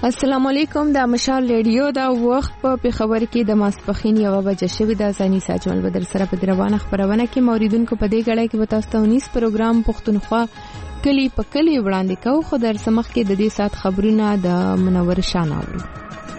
السلام علیکم. د مشال ریډیو دا وخت په خبر کې د ماسپخین 1 بجې شوې د ځاني ساجمل بدر سره په دروانه خبرونه کې موریدونکو په دې غړې کې به تاسو ته ونیس پروګرام پښتونخوا کلی په کلی وړاندې کوو. خو در سمخ کې د دې سات خبرونه د منور شاناوري.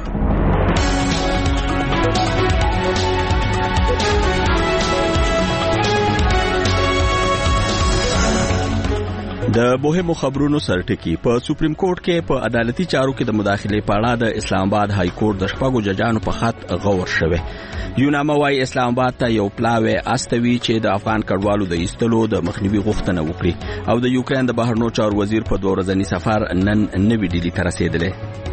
د مهمو خبرونو سرټکی. په سپریم کورټ کې په عدالتي چارو کې د مداخله په اړه د اسلام آباد های کورټ د شپږو ججانو په خط غور شوه. یونامه وايي اسلام آباد ته یو پلاوی استوي چې د افغان کډوالو د ایستلو د مخنیوي غوښتنه وکړي او د یوکرين د بهرنیو چارو وزیر په 2 ورځنی سفر نن نوې ډیلی ته رسیدلی.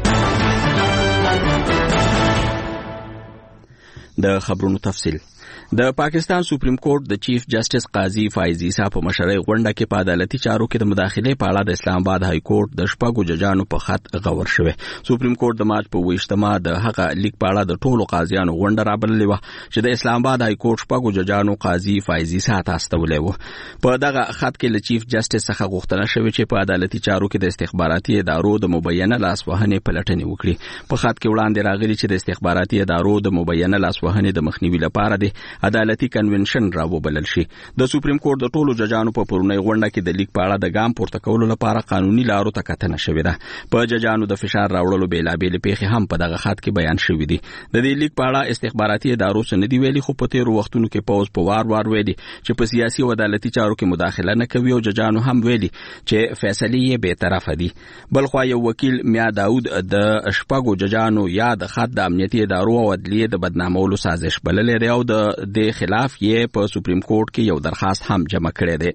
د خبرونو تفصیل. د پاکستان سپریم کورټ د چیف جسټس قاضي فایز عیسی په مشرۍ غونډه کې په عدالتي چارو کې د مداخله په اړه د اسلام آباد های کورټ د شپږو ججانو په خط غور شوه. سپریم کورټ د مارچ په 28مه د هغه لیک په اړه د ټولو قاضیانو غونډه رابللې و چې د اسلام آباد های کورټ شپږو ججانو قاضي فایز عیسی ته استولې و. په دغه خط کې له چیف جسټس څخه غوښتنه شوې چې په عدالتي چارو کې د استخباراتي ادارو د مبینه لاسوهنې پلټنې وکړي. په خط کې وړاندې راغلي چې د استخباراتي ادارو د مبینه لاسوهنې د مخنیوي لپاره د عدالتي کنونشن راوبلل شي. د سپریم کورټ د ټولو ججانو په پرونی غونډه کې د لیک په اړه د ګام پورته کولو لپاره قانوني لارو ته کتنه شوې ده. په ججانو د فشار راوړلو بیلابېل پیښې هم په دغه خط کې بیان شوې دي. د دې لیک په اړه استخباراتي ادارو څه نه دی ویلي، خو په تیرو وختونو کې پوز په وار ویلي چې په سیاسي او عدالتي چارو کې مداخله نه کوي او ججانو هم ویلي چې فیصلې یې به طرفه دي. بلخو یو وکیل میا داود د شپږو ججانو یا د خط د امنیتي ادارو او عدلیې د بدنامولو سازش بللې دی او د خلاف یې په سپریم کورټ کې یو درخواست هم جمع کړی دی.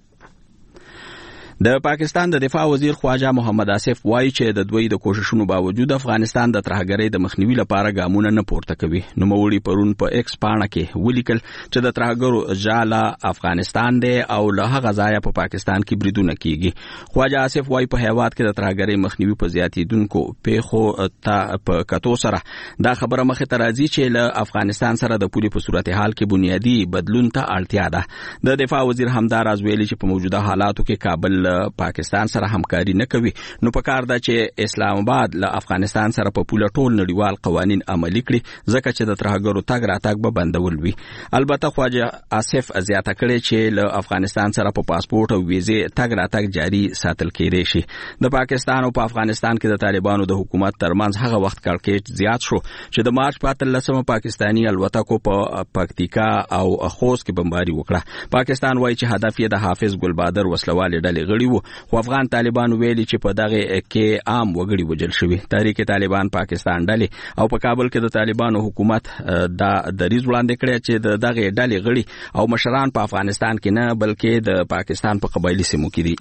د پاکستان د دفاع وزیر خواجه محمد آصف وایي چې د دوی د کوششونو باوجود افغانستان د ترهګرۍ د مخنیوي لپاره ګامونه نه پورته کوي. نوموړي پرون په ایکس پاڼه کې ولیکل چې د ترهګرو جاله افغانستان دی او له هغه ځایه په پاکستان کې بریدونه کیږي. خواجه آصف وایي په هیواد کې د ترهګرۍ مخنیوي په زیاتیدونکو پیښو ته په کتو سره دا خبره مخې ته راځي چې له افغانستان سره د پولي په صورتحال کې بنیادی بدلون ته اړتیا ده. د دفاع وزیر همدار از ویلي چې په موجوده حالاتو کې کابل پاکستان سره همکاري نه کوي، نو په کار ده چې اسلام آباد له افغانستان سره په پوله ټول نړیوال قوانین عملي کړي ځکه چې د ترهګرو تګ راتګ به بندول وي. البته خواجه آصف زیاته کړې چې له افغانستان سره په پاسپورت او ویزې تګ راتګ جاري ساتل کېدای شي. د پاکستان او په افغانستان کې د طالبانو د حکومت ترمنځ هغه وخت کړکېچ زیات شو چې د مارچ په 13مه پاکستانی الوتکو په پکتیکا او خوست کې بمباري وکړه. پاکستان وایي چې هدف یې د حافظ ګلبادر وسلوال ډلې غړي وو، خو افغان طالبان ویلي چې په دغه کې عام وګړي وجل شوي. تحریک طالبان پاکستان ډلې او په کابل کې د طالبانو حکومت دا دریځ وړاندې کړی چې دغه ډلې غړي او مشران په افغانستان کې نه بلکې د پاکستان په قبایلی سیمو کې دي.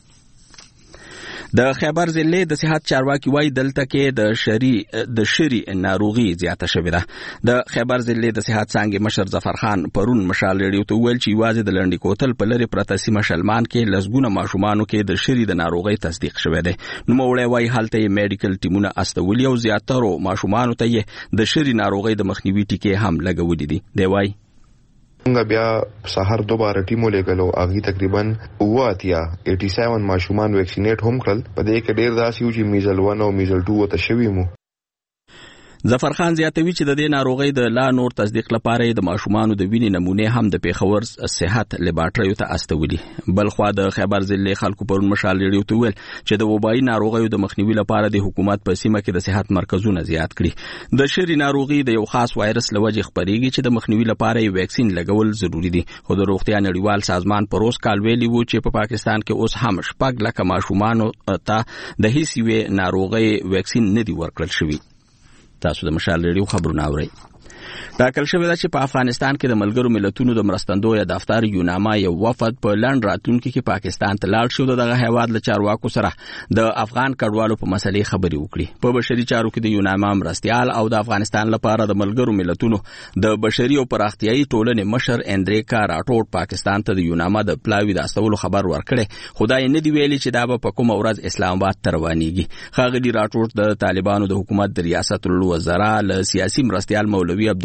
د خیبر ضلع د صحت چارواکي وایي دلته کې د شری ناروغي زیاته شوې ده. د خیبر ضلع د صحت څانګې مشر ظفر خان پرون مشال ریډیو ته ویل چې یوازې د لنډی کوتل په لري پرته سیمه شلمان کې لسګونه ماشومانو کې د شری د ناروغي تصدیق شوی دی. نوموړی وایي هلته میډیکل ټیمونه استولي او زیاترو ماشومانو ته یې د شری ناروغي د مخنیوي ټیکې هم لګولې دي. دی وایي څنګه بیا سحر دوباره ټیمو لګلو اغي تقریبا 87 ماشومان ویکسینیټ هم کړل. په دې کې ډیر داسې و چې میزل 1 او میزل 2 ته شوی مو. ظفر خان زیاتوي چې د دې ناروغي د لا نور تصدیق لپاره د ماشومانو د وینې نمونه هم د پیښور صحت لیبارټریو ته استولي. بلخو د خیبر ضلع خلکو پرون مشال ریډیو ته ویل چې د وبایي ناروغیو د مخنیوي لپاره د حکومت په سیمه کې د صحت مرکزونه زیات کړي. د شری ناروغي د یو خاص وایرس لوجه خپريږي چې د مخنیوي لپاره یو ویکسین لګول ضروری دي. خو د روغتیا نړیوال سازمان پروس کال ویلي وو چې په پاکستان کې اوس هم 6 لک ماشومان ته د هیڅ یو ناروغي ویکسین نه دی ورکړل شوی. تاسو د مشال ریډیو خبرونه اورئ. ټاکل شوی ده چې په افغانستان کې د ملګرو ملتونو د مرستندوی دفتر یوناما یو وفد په لند راتلونکي کې پاکستان ته لاړ شو. دغه هیواد له چارواکو سره د افغان کډوالو په مسلې خبرې وکړي. په بشري چارو کې د یوناما مرستيال او د افغانستان لپاره د ملګرو ملتونو د بشري او پراختیايي ټولنې مشر اندریکا راټوټ پاکستان ته د یوناما د پلاوی د استولو خبر ورکړي. خدای نه دی ویلي چې دا په کوم ورځ اسلام آباد ته روانيږي. خاغلی راټوټ د طالبانو د حکومت د ریاست الوزرا له سیاسي مرستيال مولوي عبد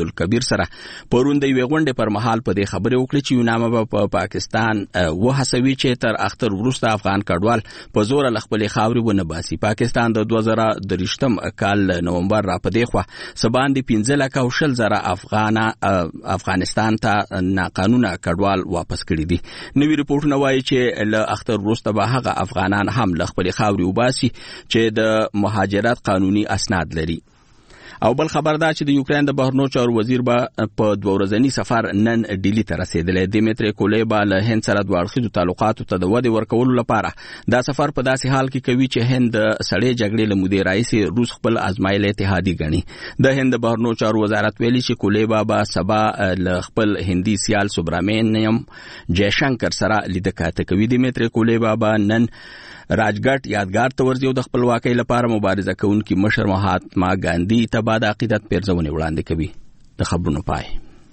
عبدالکبیر سره پرون د یوې غونډې پر مهال په دې خبرې وکړې چې یونامه به په پاکستان وهڅوي چې تر اختر وروسته افغان کډوال په زور له خپلې خاورې ونه باسي. پاکستان د 2023 کال نومبر را په دې خوا سباندې 15,20,000 افغانستان ته ناقانونه کډوال واپس کړي دي. نوی ریپورتونه وایي چې له اختر وروسته به هغه افغانان هم له خپلې خاورې وباسي چې د مهاجرت قانوني اسناد لري. او بل خبر دا چې د یوکرين د بهرنیو چارو وزیر به په 2 ورځنی سفر نن ډیلی ته رسیدلی. دیمیتری کولیبا له هند سره دوه اړخیزو تعلقاتو ته د ودې ورکولو لپاره دا سفر په داسې حال کې کوي چې هند د سړې جګړې له مودې راهیسې روس خپل ازمایل اتحادي ګڼي. د هند د بهرنیو چارو وزارت ویلي چې کولیبا به سبا له خپل هندي سیال سوبرامینیم جیشنکر سره لیدکاته کوي. دیمیتری کولیبا به نن راجګټ یادګار ته ورځي او د خپلواکۍ لپاره مبارزه کوونکي مشر مهاتما ګاندھی ته د عقیدت پیرزونې وړاندې کوي. د خبرونو پای.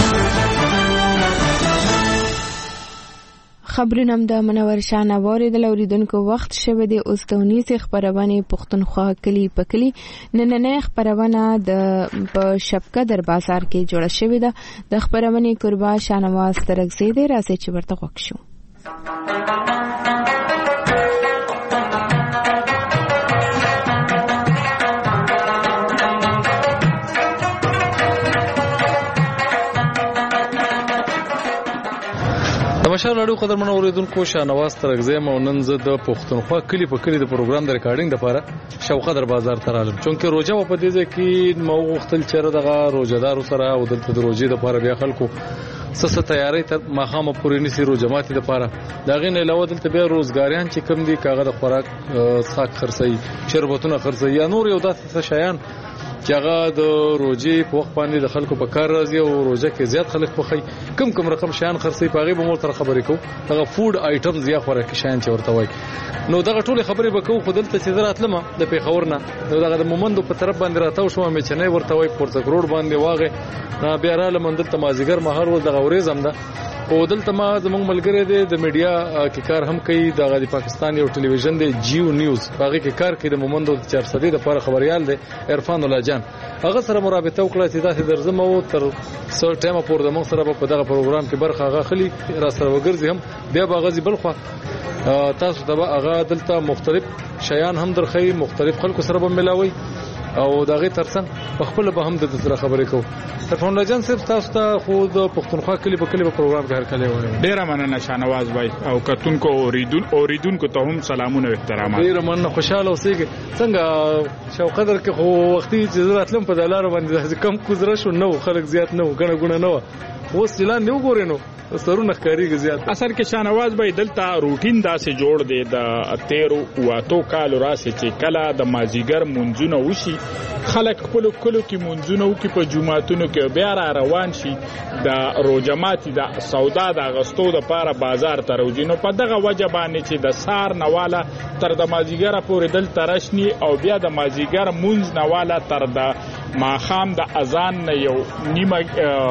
خبرونه د منور شاه نواري د اوریدونکو وخت شوه د اوستونی سي خبرونه پښتونخوا کلی په کلی نننې خبرونه د شپقدر بازار کې جوړه شوې ده. د خبرونه قربا شانواز ترغزي دي راځي چې ورته وښیو. مشال راډیو قدرمن اوریدونکو شانواز ترغزی مونن زه د پښتونخوا کلی په کلی د پروګرام د ریکارډینګ لپاره شوقدر بازار ته رالم چونکه روزه په دې ځای کې مو وختل چیرې دغه روزدارو سره او د روزې لپاره بیا خلکو سسه تیاری ته ماخامه پورې نسی روزه ماتي لپاره دا غین علاوه دلته بیا روزګاریان چې کم دي کاغه د خوراک ساک خرڅي شربتونه خرڅي یا نور یو داسې شیان چې هغه د روزې په وخت باندې د خلکو په کار راځي او روزه کې زیات خلک پخې کم رقم شیان خرڅي پاغي به مو تر خبرې کو هغه فود آیټمز یا خوراکي شیان چې ورته وای نو دغه ټول خبرې به کو خودلته چې دراتلمه د پیښور نه نو دغه د مومندو په طرف باندې راتاو شو مې چې نه ورته وای پورتک روډ باندې واغې بیا را لمندل ته مازیګر مهار ول دغه ورې زم ده او دلته ما زموږ ملګری دی د میډیا کې کار هم کوي د پاکستان یو ټلویزیون دی جیو نیوز هغه کې کار کوي د مومندو 400 د لپاره خبريال دی عرفان الله جان هغه سره مرابطه وکړه چې دا درځم او تر څو ټیمه پور د موږ سره په دغه پروګرام کې برخه هغه خلی را سره وګرځي هم بیا باغزي بلخوا تاسو ته هغه دلته مختلف شیان هم درخي مختلف خلکو سره به ملاوي او دغه ترڅنګ په خپل به هم د سره خبرې کوو. عرفان الله جان صاحب تاسو ته خو د پښتونخوا کلی په کلی په پروګرام کې هر کله وایي ډیر مننه شانواز بھائی او کتونکو اوریدونکو ته هم سلامونه او احترامات. ډیر مننه خوشاله اوسئ. څنګه شوقدر کې خو وختي چې راتلم په دلار باندې کم کوزره شو نو خلک زیات نو غنه ګونه نو اوس چلان نه وګورئ نو سرونه ښکاریږي زیات. اصل کې شانواز بھائی دلته روټین داسې جوړ دی د 13 واتو کال راسي چې کله د مازیګر منځونه وشي خلک خپل کلو کې منځونه وکي په جمعاتونو کې بیا را روان شي د روجماتي د سودا د اغستو د لپاره بازار ته روزي نو په دغه وجه باندې چې د سار نواله تر د مازیګر پورې دل ترشني او بیا د مازیګر منځ نواله تر د ماخام د اذان نه یو نیمه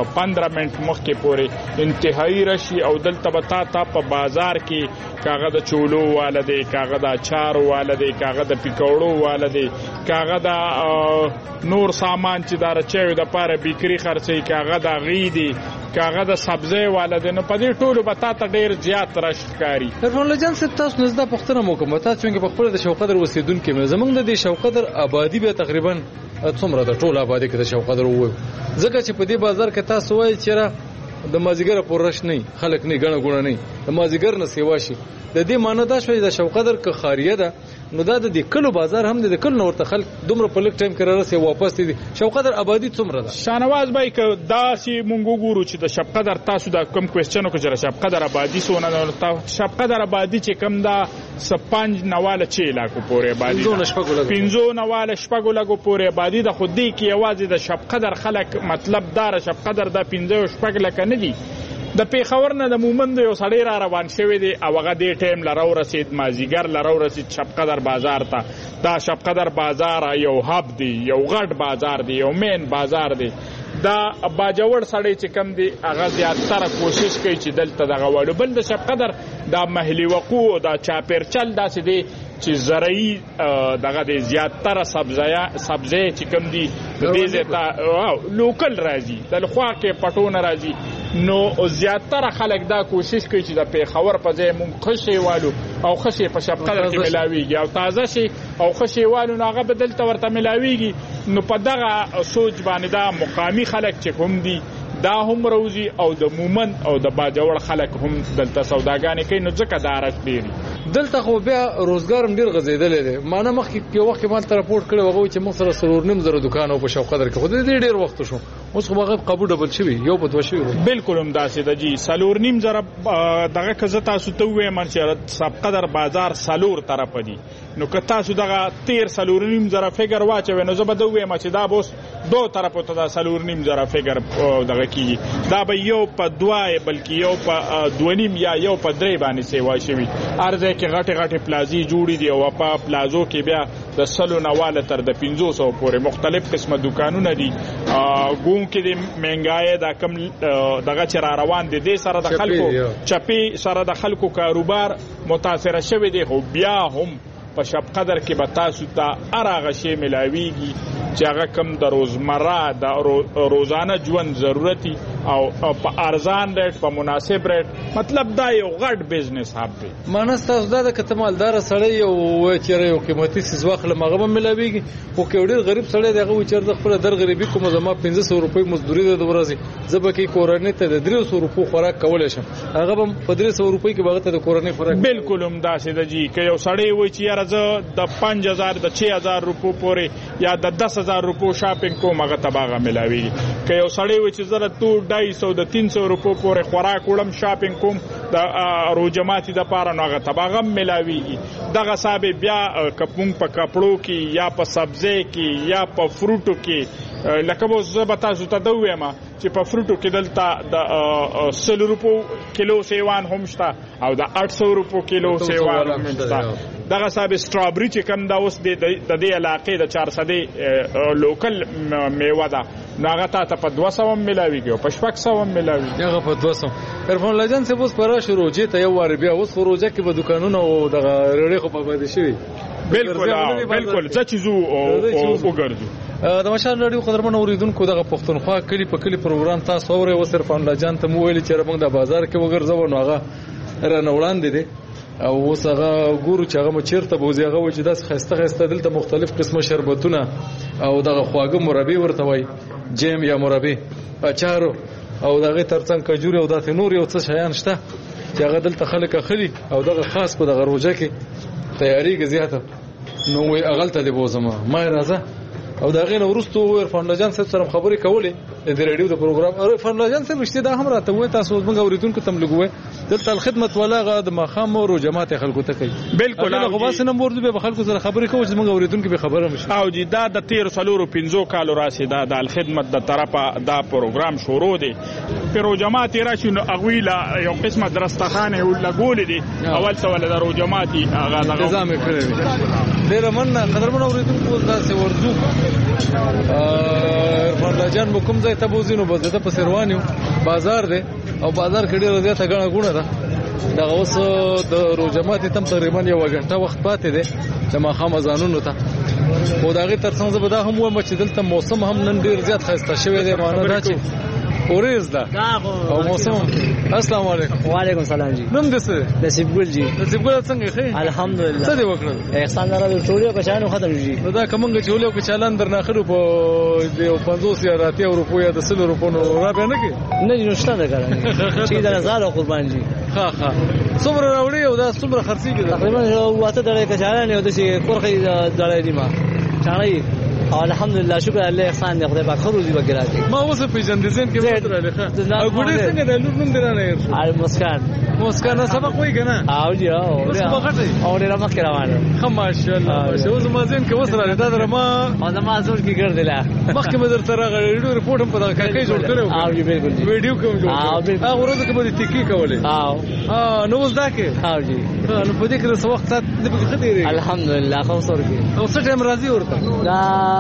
15 منټ مخکې پورې انتهایی راشي او دلته به تا په بازار کې کاغه د چولو والده کاغه د اچار والده کاغه د پکوړو والده کاغه د نور سامان چې دار چوي د پاره بیکری خرڅي کاغه د غیدي کاغه د سبزی والده نو په دې ټولو به تا ډیر زیات راشکاری. عرفان الله جان صاحب تاسو نزد پښتنه مو کوم تاسو څنګه په خپل د شوقدر اوسیدونکو زمونږ د شوقدر آبادی به تقریبا څومره د ټول آبادی کې د شوقدر وو ځکه چې په دې بازار کې تاسو وایي چې د مازیګر پورش نه خلک نه غنه ګونه نه د مازیګر نه سیوا شي د دې معنی دا شوی د شوقدر ک خاریه ده نو دا د کلو بازار هم د کلو نور ته خلک دومره په لک ټایم کې راسي واپس دي شوقدر آبادی څومره ده. شانواز بھائی ک داسي مونږ ګورو چې د شپقدر تاسو دا کم کوېسچنو کې چې شپقدر آبادی سونه شپقدر آبادی چې کم دا سپنج نواله چې علاقو پورې آبادی 15 نواله شپږو لګو پورې آبادی د خودي کې आवाज د شپقدر خلک مطلب دار شپقدر د 15 شپږ لک نه دي د پیښور نه د مومند یو سړی را روان شوی دی او هغه دې ټیم لراو رسید مازیګر لراو رسید شپقدر بازار ته دا شپقدر بازار یو هب دی یو غټ بازار دی یو مین بازار دی دا باجوړ سړی چې کم دی هغه زیاتره کوشش کوي چې دلته دغه وړو بل د شپقدر دا محلي وقوع دا چاپیرچل داسې دی چې زرعي دغه د زیاتره سبزی چې کوم دي د دې ځای لوکل راځي د لخوا کې پټونه راځي نو زیاتره خلک دا کوشش کوي چې د پیښور په ځای مونږ خشي والو او خشي په شپ قدر کې ملاويږي او تازه شي او خشي والو نو هغه بدلته ورته ملاويږي نو په دغه سوچ باندې دا مقامی خلک چې کوم دي دا هم روزي او د مومن او د باجوړ خلک هم دلته سوداګانې کوي نو ځکه دارت ډیری دلته خو بیا روزګار هم ډیر غزیدلې دی مانه مخکې یو وخت ما ته راپورټ کړی وغه چې موږ سره سرور نیم زره دکان او په شو قدر کې خو دې ډیر وخت شو اوس خو هغه قبول ډبل شوی یو په دوه شوی بالکل هم داسې د جی سلور نیم زره دغه کزه تاسو ته وې منشرت سب قدر بازار سلور طرف دی نو که تاسو دغه 13 سلور نیم زره فګر واچوي نو زبده وې ما چې دا بوس دو طرفو ته سلور نیم زره فګر دغه کیږي دا به یو په دوه بلکې یو په دونیم یا یو په درې باندې سیوا شوی ارزه کې غټه پلازي جوړې دي او په پلازو کې بیا د سلو نواله تر د 500 پورې مختلف قسمه دکانونه دي ګون کې د مهنګای دا کم دغه چر روان دي د سره د خلکو چپی سره د خلکو کاروبار متاثر شوی دی خو بیا هم په شپ قدر کې به تاسو ته ارغه شی ملاويږي چې هغه کم د روزمره د روزانه ژوند ضرورتي او په ارزان ریټ په مناسب ریټ مطلب دا یو غټ بزنس هاب دی مانس تاسو دا کتمالدار سړی او چیرې یو قیمتي سیس واخله مغه ملاويږي او کې ډېر غریب سړی دغه چیرې د خپل در غریبي کوم زما 1500 روپۍ مزدوري د ورځې زبکه کورنۍ ته د 300 روپۍ خوراک کولای شم هغه په 300 روپۍ کې بغته د کورنۍ خوراک بالکل هم داسې د جی کې یو سړی وای چې یاره زه د 5000 د 6000 روپۍ پورې یا د 10000 روپۍ شاپینګ کوم هغه تباغه ملاويږي کې یو سړی وای چې زره 250 د 300 روپۍ پورې خوراک وړم شاپینګ کوم د روجماتي د پاره نو هغه تباغه ملاويږي دغه صاحب بیا کپون په کپړو کې یا په سبزی کې یا په فروټو کې لکه به زبتا زو ته دویما چې په فروټو کې دلته د 100 روپۍ کیلو سیوان هم شته او د 800 روپۍ کیلو سیوان هم شته دغه صاحب سټرابری چې کوم دا اوس د دې علاقې د 400 لوکل میوه ده ناغه ته په 200 ملاويږي او په 600 ملاويږي هغه په 200 عرفان لجن څه اوس پر شروع چې ته یو وار بیا اوس فروجه کې به دکانونه او د رړې خو په باندې شي بالکل څه چیزو او وګرځو د مشال رادیو قدرمن اوریدونکو دغه پښتونخوا کلی په کلی پروګرام تاسو اوري او صرف ان لجن ته مو ویل چې موږ د بازار کې وګرځو نو هغه رانه وړاندې دي او اوس هغه ګورو چې هغه چیرته بوزي هغه و چې داس خسته دلته مختلف قسمه شربتونه او دغه خواږه مربي ورته وای جیم یا مربي اچارو او دغه ترڅنګ کجوري او د نور یو څه شیان شته چې هغه دلته خلک اخلي او دغه خاص په دغه روزه کې تیاری کې زیاته نو وی اغلته دی بوزما ما راځه او دا غینه ورستو عرفان لجن سره خبرې کولې د رادیو د پروګرام عرفان لجن سره مشته دا هم راته وای تاسو موږ اوریدونکو تم لګوي دلته الخدمت ولا غا د مخام او جماعت خلکو ته کوي بالکل هغه واسه نمبر به خلکو سره خبرې کوي چې موږ اوریدونکو به خبره مشه او جی دا د 13 کال راسي دا د الخدمت د طرفه دا پروګرام شروع دی پیرو جماعت راشي نو اغویلا یو قسمه درستخانه ولګول دي اول سوال درو جماعت هغه نظام کړی ډیر مننه قدرمن اوریدونکو تاسو ورزو عرفان لجن کوم ځای ته بوزینو بزده په سروانیو بازار دی او بازار کې ډیره زیاته غونه ده دا اوس د روجمات تم تقریبا یو غنټه وخت پاتې دی د ماخام ازانونو ته خو دا غي ترڅنګ زه به دا هم و چې دلته موسم هم نن ډیر زیات خسته شوی دی معنی دا چې اوریز ده او موسم السلام علیکم وعلیکم السلام جی نوم دې څه نصیب ګل جی نصیب ګل څنګه ښه الحمدلله څه دی وکړل احسان دره ټولو کو چانو ختم جی دا کومګه چولې کو چالان درنه خرو په 50 یا 80 روپو یا 100 روپو نو را به نه کې نه نشته ده کړه چې دا زړه قربان جی ها څومره راوړي او دا څومره خرڅي کړه تقریبا واته درې کو چالان یو د شي کورخې دړې دی ما چانای الحمدلله شکر الله احسان دې خدای پاک خروزي وکړي ما اوس په جن ديزاين کې وتر له او ګډه څنګه د لور نوم درانه یې ال مسکان سبق وای کنه او جی او ډېر مخکې روانه ماشاءالله اوس ما زين کې وسره دا درما او ما زور کې ګرځلا مخکې مدر تر غړي رپورټ هم په دا کې جوړ کړو او جی بالکل ویډیو کوم جوړ هغه ورځ کې به ټیکی کولې نو اوس دا کې او جی نو په دې کې څه وخت دې په خدای الحمدلله خو سر کې او څه ټیم راځي ورته دا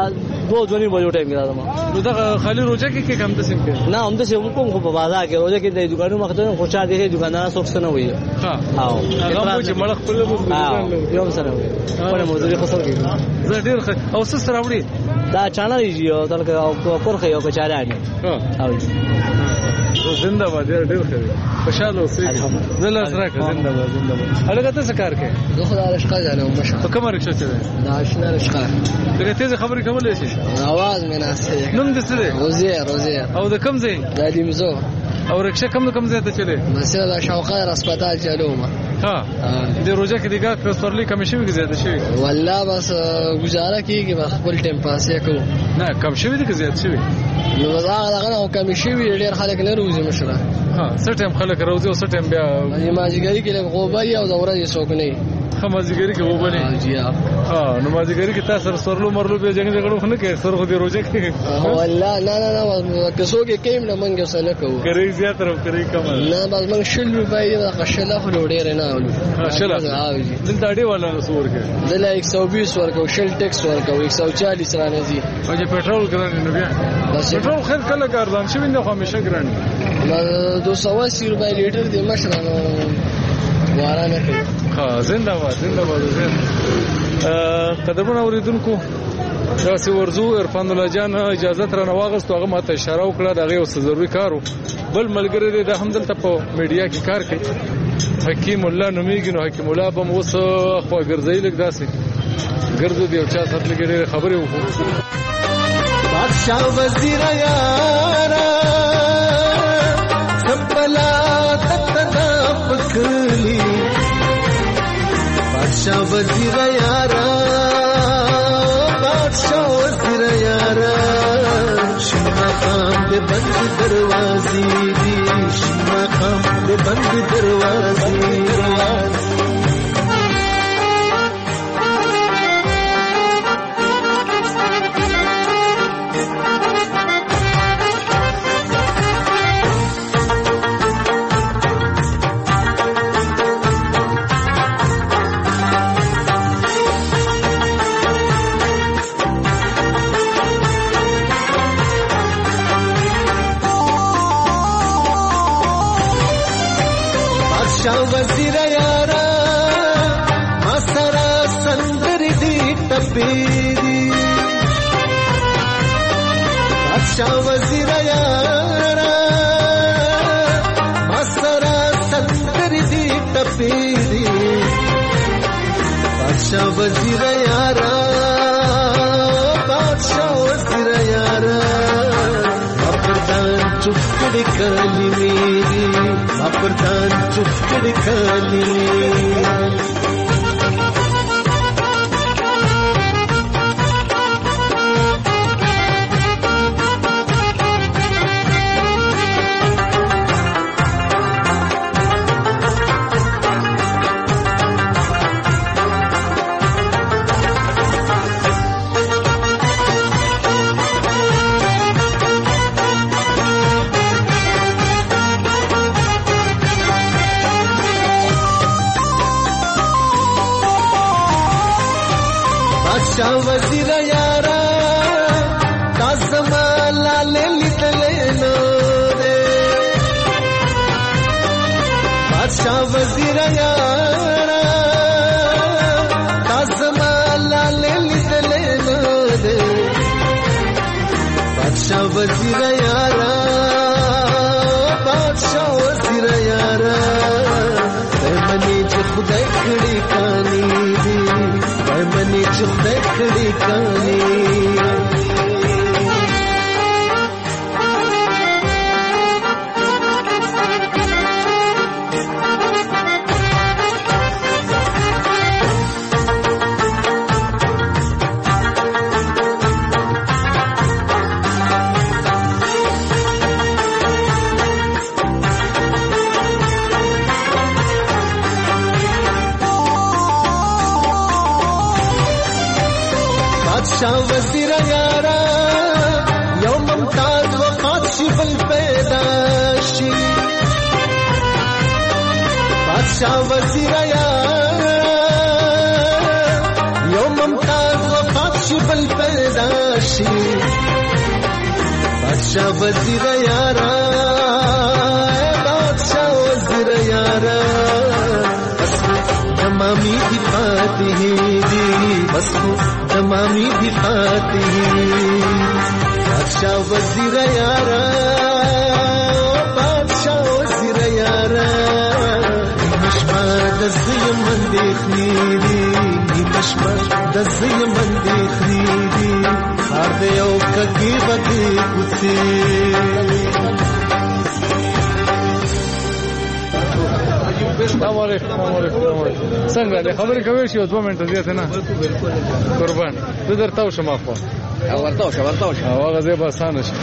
2:20 بجو ټایم کې راځم. نو دا خالی روزه کې کم ته سم کې نه هم د سیم کوم خو په بازار کې روزه کې د دکانونو مخته خو چا دي دکاندار څوک نه وي. ها او هغه چې مړ خپل یو سره وي په موضوع خو سره کې زه ډیر او څه سره وړي دا چانه دی یو دلته او پرخه یو کچاره دي. او زنده باد ډیر ښه خوشاله اوسئ. زله سره زنده باد زنده باد. هغه ته څه کار کوي؟ زه خو د رشقه ځانم مشه. په کومه رښتیا چي ده؟ دا آشنا رشقه. دغه تیز خبرې کولای شي. आवाज مې ناسه. نوم دې څه دی؟ روزه. او د کوم ځای؟ د لیمزو. او رکشه کوم ځای ته چلے؟ مثلا د شوقه هسپتال چلو ما. ها. د روزه کې دیګه کسورلی کم شوی کې زیات شوی. والله بس گزاره کیږي خپل ټیم پاسې کو. نه کم شوی دي کې زیات شوی. نو دا کم شوی ډیر خلک نه روزي مشره. ها څه ټیم خلک روزي او څه ټیم بیا مازیګری کې له غوبري او د ورځې څوک نه. مازیګری کې وبني. ها نو مازیګری کې تاسو سرلو مرلو به جنګ جګړو نه کې سر خو دې روزه کې. والله نه کسو کې کیم نه منګه سره کوو. کوي زیات او کوي کم. نه بس موږ 100 روپۍ د قشله خو ډېر نه اولو. شله. دلته اړې ولا سور کې. دلته 120 ورکو شل ټیکس ورکو 140 رانه دي. او چې پېټرول ګران نه بیا. پېټرول خیر کله ګرځان شوی نه خو همیشه ګران. 280 روپۍ لیټر دی مشرانو وارانه کوي. زنده باد قدرمن اوریدونکو دا سی ورزو عرفان الله جان اجازه تر نه واغستو هغه ماته اشاره وکړه دغه اوس ضروري کارو بل ملګری دی د همدلته په میډیا کې کار کوي حکیم الله نومیږي نو حکیم الله به اوس خو ګرځي لګ داسې ګرځو دی او چا سره لګي خبرې وکړو بادشاہ وزیر یارا سبلا تتنا پکلی بادشاہ وزیر یارا بادشاہ وزیر یارا شما خام دے بند دروازی دی شما خام دے بند دروازی وزیر یارا مسرا سندر دی ٹپیری بادشاہ وزیر یارا مسرا سندر دی ٹپیری بادشاہ وزیر یارا بادشاہ وزیر یارا اپردان چپکڑ کالی میری اپردان چپکڑ کالی میری وزیر یارا تازم لال لیدلینو دے بادشاہ وزیر یارا تازم لال لیدلینو دے بادشاہ وزیر یارا بادشاہ وزیر یارا منی جو خدای کھڑی کانی دی منی جو خدای کھڑی کانی بادشاہ وزیر یارا یوم ممتاز وفات شبل پیداشی بادشاہ وزیر یارا یوم ممتاز وفات شبل پیداشی बादशाह वजीर यारा बादशाह वजीर यारा तमामी भी पाती है बस तमामी भी पाती है बादशाह वजीर यारा बादशाह वजीर यारा मशमा दज़ मन देखनी दी मशमा दज़ मन देखनी दी हार दे ओ कगी बगी कुछे السلام علیکم څنګه خبرې کوي شو 2 منټه زیاته نه قربان زه درته وشم اخو ورته هغه زه به اسانه شي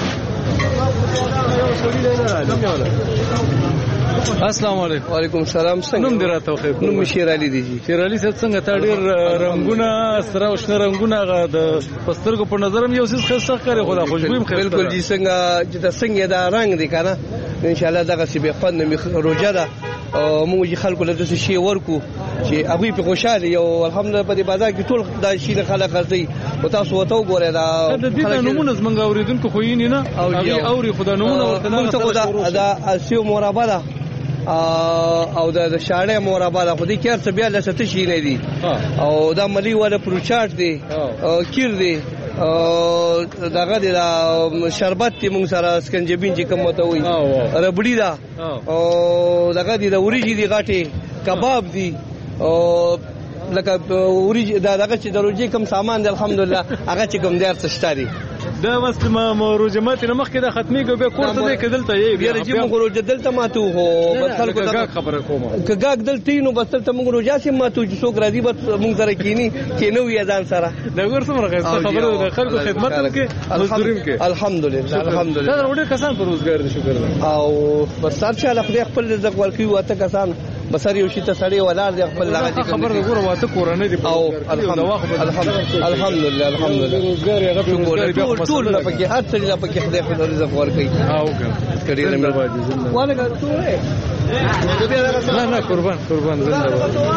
السلام علیکم وعلیکم السلام څنګه نوم دې راته وخی نوم شیر علي دی شیر علي څنګه تا ډیر رنگونه سره او شنه رنگونه غا د پسترګو په نظرم یو څه خاصه کوي خدا خوشبو خیر بالکل دي څنګه دا رنگ دی کنه ان شاء الله دغه سی به خوند می روجه ده موږ خلکو له دې شی ورکو چې ابي په خوشاله یو الحمدلله په دې بازار کې ټول دا شی نه خلک راځي او تاسو وته وګورئ دا د دې نمونه زمنګ اوریدونکو خو یې نه او خدا نمونه ورته دا اسیو مرابه ده او د شاړې مرابه ده خو دې کار څه بیا لسته شي نه دي او دا ملي ولا پروچارت دي کیر دي دغه د شربت تی مونږ سره سکنجبین چې کوم ته وي ربړی دا او دغه د اوریجی دی غاټي کباب دی او لکه اوریجی دغه چې دروځي کوم سامان دی الحمدلله هغه چې کوم درس شتاري دا بس ما روجمات نه مخکې د ختمي کو به کورته دې کدلته یې بیا چې موږ روج دلته ماتو هو بس خلکو دا خبره کومه کګاګ دلته نو بس ته موږ روجا سي ماتو چې څوک راځي بس موږ سره کینو یې ځان سره دا ګورسمره خبره د خلکو خدمت کې مزدورین کې الحمدلله دا وړي کسان پر روزګار دي شکر او بس هر چا خپل خپل رزق ورکوي واته کسان بسری یو شي ته سړی ولار دی خپل لغه خبر وګوره واته کورنۍ دی او الحمدلله روزګار یې غوښتل ټول نه پکې هر څه نه پکې خدای خپل رزق ورکوي او کړي نه مې والا ټول نه قربان زنده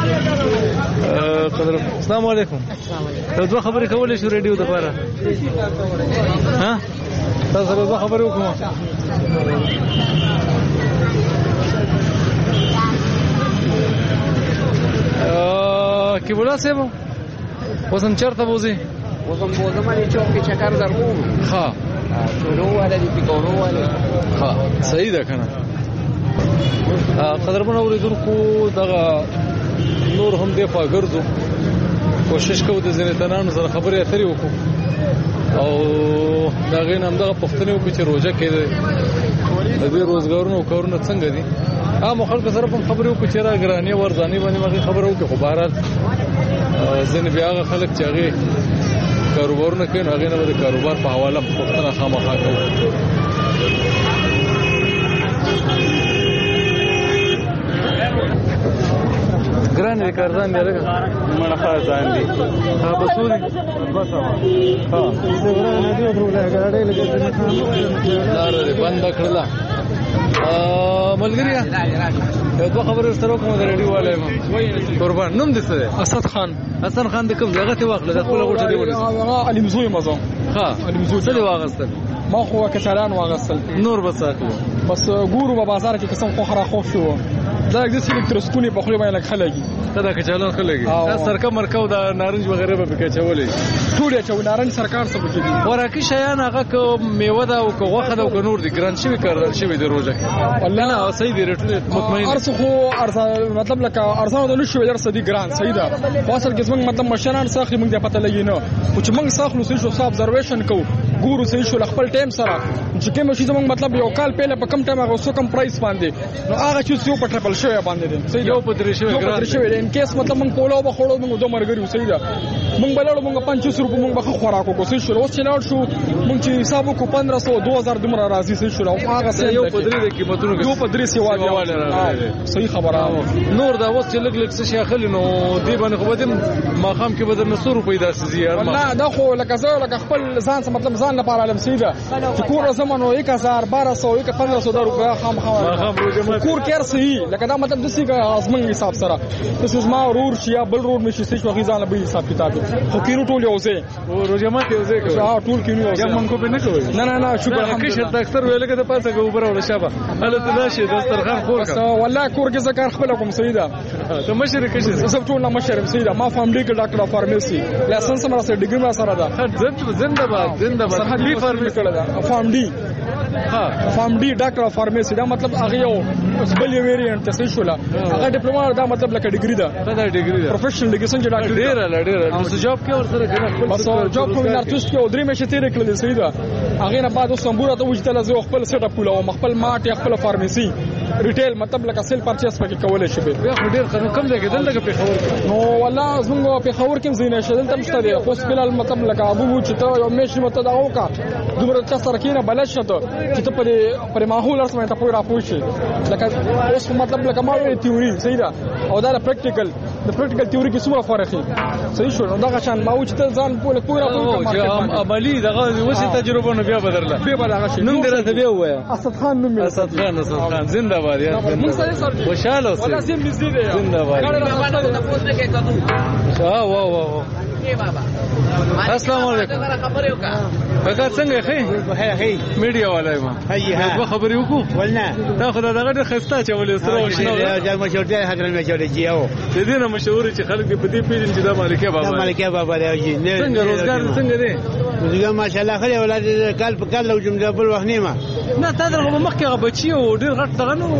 قدر السلام علیکم ته دوه خبرې کولې شو ریډیو د پاره ها تاسو دوه خبرې وکړه کی بولا سیبو وزن چرته بوزي وزن باندې چوک کې چکر درو ها شروع ولا دی پکورو ولا ها صحیح ده کنه قدرمن اوریدونکو دغه نور هم دی په ګرځو کوشش کوو د زنیتانانو سره خبرې اترې وکړو او دا غین هم دغه پښتنې وکړو چې روزه کې د دې روزګارونو کارونه څنګه دي عام خلکو سره په خبرې وکړو چې را ګرانی ورځاني باندې مغه خبره وکړو خو بهرحال ځنې بیا هغه خلک چې هغه کاروبارونه کوي هغه نه د کاروبار په حواله پښتنه خامخا کوي ګران کارزان دی لګا مړه خازان دي ها بسوري بس ها دې ورانه دی ورو غاړې لګې لار دې بند کړلا ملګریا دوه خبرې سره کوم د ریډیو والے قربان نوم دې څه حسن خان د کوم ځای ته واخله د خپل غوټه دی ولې علي مزوي مزو ها علي مزوي څه دی واغستل ما خو کچالان واغستل نور بساکلو بس ګورو په بازار کې قسم خو خرا خوف شو دا د سلیکټرسکونی په خو باندې خلګي دا کچالان خلګي دا سرکه مرکو دا نارنج وغیرہ به کچولې ټول چې نارنج سرکار څه بکی دي ورکه شیان هغه کو میوه دا او غوخه دا او نور دي ګران شوی کړل شوی د روزه والله نه صحیح دی رټل مطمئن ارس خو مطلب لکه ارزانه د نشو درس دي ګران صحیح ده واصل کې څنګه مطلب مشران ساخي موږ د پته لګی نه او چې موږ ساخلو سې شو صاحب ابزرویشن کو ګورو سې شو خپل ټیم سره چې کوم شي زموږ مطلب یو کال پهله په کم ټیم هغه سو کم پرایس باندې نو هغه چې یو په ټریپل شوی باندې صحیح یو په درې شوی ان کیس مطلب موږ کولو به خړو موږ دوه مرګري صحیح ده موږ بلړو موږ 500 روپے موږ به خوراکو کو صحیح شو اوس چې لاړ شو موږ چې حساب کو 1500 2000 دمر راځي صحیح شو هغه سه یو په درې د قیمتونو یو په درې سیوا صحیح خبره نور دا اوس چې لګ لګ څه شي اخلي نو دی باندې خو بدم ماقام کې بدر نصور روپے داسې زیار نه دا خو لکه زه لکه خپل ځان څه مطلب ځان لپاره علم سیده چې کور زمانو 1000 1200 1500 روپے خام کور کېر صحیح لکه دا مطلب د سیګه ازمن حساب سره د سوزما رور شي یا بل رور مشي څه وخت ځان به حساب کتاب خو کینو ټول یو ځای او روزمات یو ځای کوي ټول کینو یو ځای منکو به نه کوي نه شکر الحمدلله کې اکثر ویل کې د پاسه ګوبره ولا شابه حالت ناشي دسترخوان خور کا والله کور کې زکار خپل کوم سیدا ته مشر کې شي سب ټول نه مشر سیدا ما فاملی کې ډاکټر فارماسي لایسنس سره سره ډیګری ما سره ده زنده باد بي فارماسي کړه ده فارم ډي ډاکټر فارماسي دا مطلب هغه یو بل یو ویریانټ څه شولا هغه ډیپلوما دا مطلب لکه ډیګری ده پروفیشنل ډیګری څنګه ډاکټر ډیر نو جاب کې ور سره بس جاب کوم نارتوس کې او درې مشه تیر کړل سیدا هغه نه بعد اوس سمبوره ته وځتل زه خپل سیټ اپ کوله او خپل مارټ یا خپل فارماسي ریټیل مطلب لکه سیل پرچیز پکې کولای شي به ډیر کم ځای کې دلته په خبر نو والله زموږ په خبر کې زینې شدل تم شته دی خو سپیلال مطلب لکه ابو چې ته یو میشي مته دا وکا دومره چا سره کینه بلد شته چې ته پر ماحول سره ته پوره پوښي لکه اوس مطلب لکه ما وی تیوري صحیح ده او دا پریکټیکل د پریکټیکل تیوري کې څومره فرق دی صحیح شو دا غشان ما و چې ته ځان پوره عملی دغه وسه تجربه نو بیا بدلله نوم درته بیا وایا اسد خان نوم اسد خان زنده باد یا خوشاله اوسه ولا سیم بزی دی زنده باد واو السلام علیکم کاکا څنګه ښه میډیا والای ما هغه خبرې وکړو ولنه دا خدای دغه خسته چولې سره وشنو دا مشورتي حضرت مشورتي جیو د دې نه مشهور چې خلک په دې پیژن چې دا مالکه بابا دی څنګه روزګار څنګه دی روزګار ماشاءالله خلک ولادت کال په کال لو جمله بل وخت نه ما نه تا درغه مخکې بچي او ډیر غټ دغه نو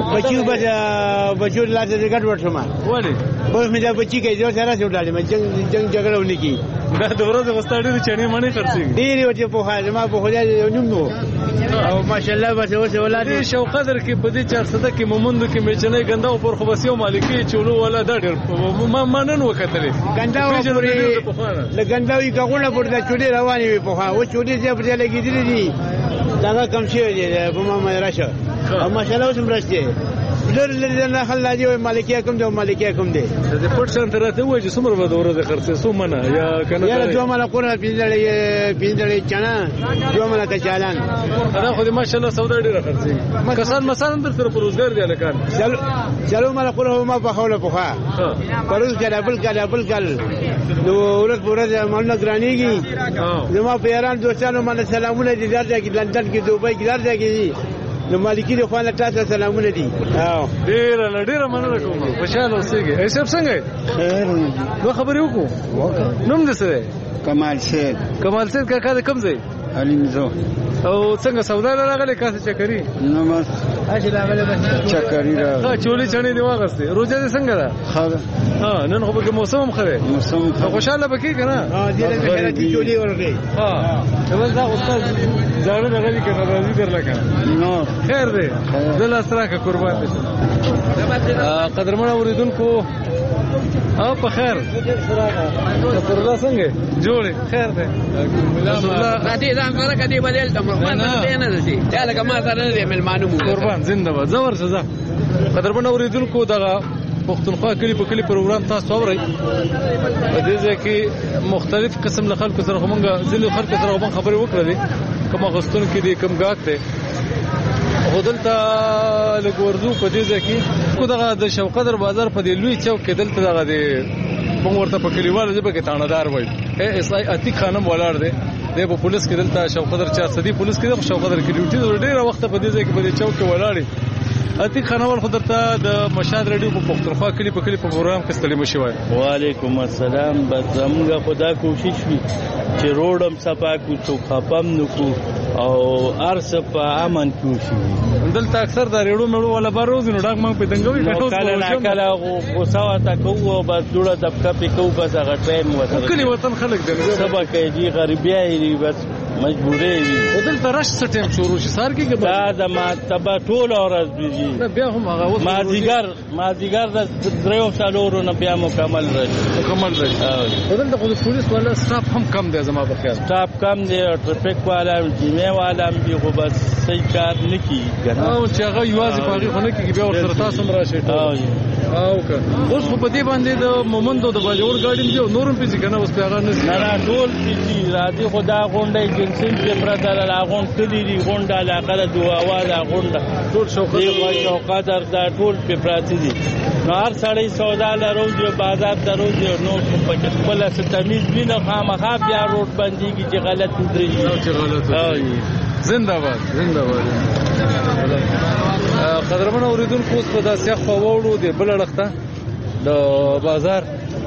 بچو لاته غټ ورته ولی به مې دا بچي کې جو سره جوړاله مې جنگ جګړه ونی کی دا د ورځې غستاړي چني مانی خرڅي ډیره وته په حاله ما په خدای نوم نو او ماشاءالله به اوسه ولادت شو قدر کې په دې 400 کې مومندو کې مې چنه ګندا او پر خبسيو مالکي چولو ولا دا ډیر ما نن وکتلې ګندا او لګنداوي کغونه پر دا چولې رواني وي په ها و چولې دې په لګېدلې دي دا کم شي دی په ما مې راشه او ماشاءالله اوس مرسته لري خلک دی مالکیه کوم دی مالکیه کوم دی د پټ سنټر ته وایي چې څومره به دوره د خرڅه سومنه یا کنه یا جومله قرآن پیندلې چنا جومله کچالان دا خو دې ماشاءالله سودا ډیره خرڅي کسان مثلا در سره روزګار دی لکان چلو مله قرآن ما په خوله په ها پروز کړه بل کال نو ورځ مونږ ګرانیږي زما پیران دوستانو باندې سلامونه دي درځي کې لندن کې دوبۍ کې درځي نو مالکی د خوانه تاسو سلامونه دي ډیر مننه کوم خوشاله اوسئ ایسب څنګه نو خبرې وکړو نوم دې څه کمال سید کاکا د کوم ځای علمزو او څنګه سودا راغله کاسه چکري نو ما اجل عمله چکري را چولې چنې دی واغسته روزه دې څنګه ده ها نن خو به موسم هم خره موسم خوشاله بکی کنه دې چولې ورغی اول دا استاد زړه غلي کې راځي درلکه نو خیر دی دل اسراکه قربان دي قدرمن اوریدونکو او په خیر پردا څنګه جوړه خیر ده کدي ځان سره کدي بدل تم نه دي دا لکه ما سره دې ملمانو قربان زنده باد زور سزا قدرمن اوریدونکو دغه پښتونخوا کلی په کلی پروګرام تاسو اورئ په دې ځکه مختلف قسم له خلکو سره همغه ځینې خلکو سره هم خبرې وکړلې کوم غستون کې دي کوم غاک ته هودلته لګورځو په دې ځکه کو دغه د شوقدر بازار په دې لوی چوک کې دلته دغه د موږ ورته په کلیوالو ژبه کې تانادار وای اس آی اتی خانم ولاړ دی د پولیس کې دلته شوقدر 400 پولیس کې د شوقدر کې ډیوټي ډیره وخت په دې ځکه په دې چوک کې ولاړی اتی خانوال خدرته د مشاد رادیو په پښتونخوا کلی په پروګرام کې ستړي مشي وای وعلیکم السلام بس زموږ خدا کوشش وی چې روډم صفا کو تو خپم نکو او ارس په امن کوشي دلته اکثر د ریړو مړو ولا باروز نو ډاک مونږ په دنګوي کله غوسه تا کوو بس جوړه دبکه پکو بس هغه ټایم وته کلی وطن خلک دغه سبا کې دي غریبي بس مجبورې وي دلته رش سټیم شروع شي سار کې دا د ما تبا ټول اورز دي بیا هم هغه مازیګر د دریو سالورو نه بیا مکمل راځي دلته خو پولیس ولا سټاف هم کم دی زما په خیال سټاف کم دی ټریفیک والا جیمه والا به خو بس صحیح کار نکي او چې هغه یوازې پاږي خو نه کې بیا ورته تاسو هم راشي او که اوس په دې باندې د مومندو د باجوړ ګاډي دی نورم پیږي کنه اوس په هغه نه ټول پیږي راځي خدا غونډه جنسین په پرته لا غونډ کلی دی غونډه علاقه د دواوا دا غونډه ټول شوقات دا ټول په پراتی دي نار سړی سودا لرو دی بازار درو دی نو په خپل ستمیز بینه خامخا بیا روډ بنديږي چې غلط دري چې غلط زنده باد قدرمن اوریدونکو اوس په داسې خو وړو دی بل لړخته د بازار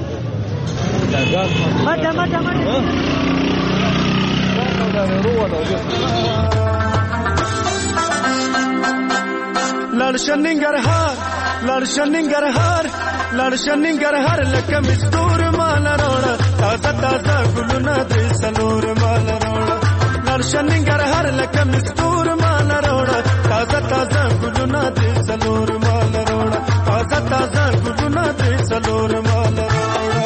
لړشننګرهار لکه مستور مال روړه تازه ګلونه د سلور مال روړه لړشننګرهار لکه مستور مال روړه تازه ګلونه د سلور مال روړه تازه ګلونه د سلور مال روړه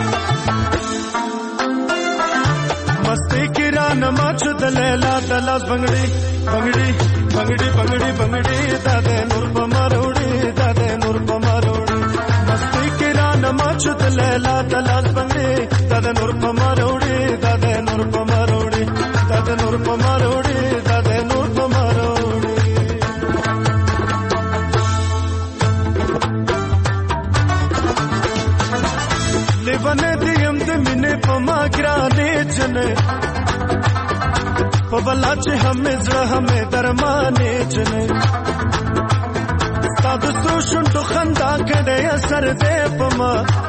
مستی کرانه ماچ د لیلا د لاس بنگړي دا د نور په ماروړي مستی کرانه ماچ د لیلا د لاس بنگړي دا د نور په ماروړي لیوانه دیم د مینه په ما ګرانې جنې په بلا چې همې درمانې جنې ستاسو سترو شونډو خندا کړې اثر دې په ما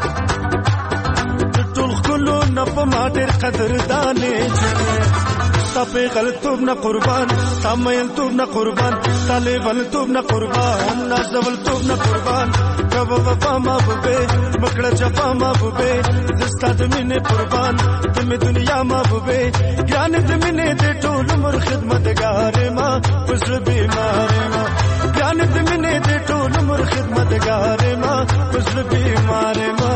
ټول خلو نه په ما ډېر قدردانې جنې تپې غلطوب نه قربان تامل توب نه قربان طالبل توب نه قربان نازول توب نه قربان کب وفا محبوبه مکړه جفا محبوبه زستا د مینې قربان د می دنیا محبوبه ګران د مینې د ټول عمر خدمتګار ما پسر بیمار ما ګران د مینې د ټول عمر خدمتګار ما پسر بیمار ما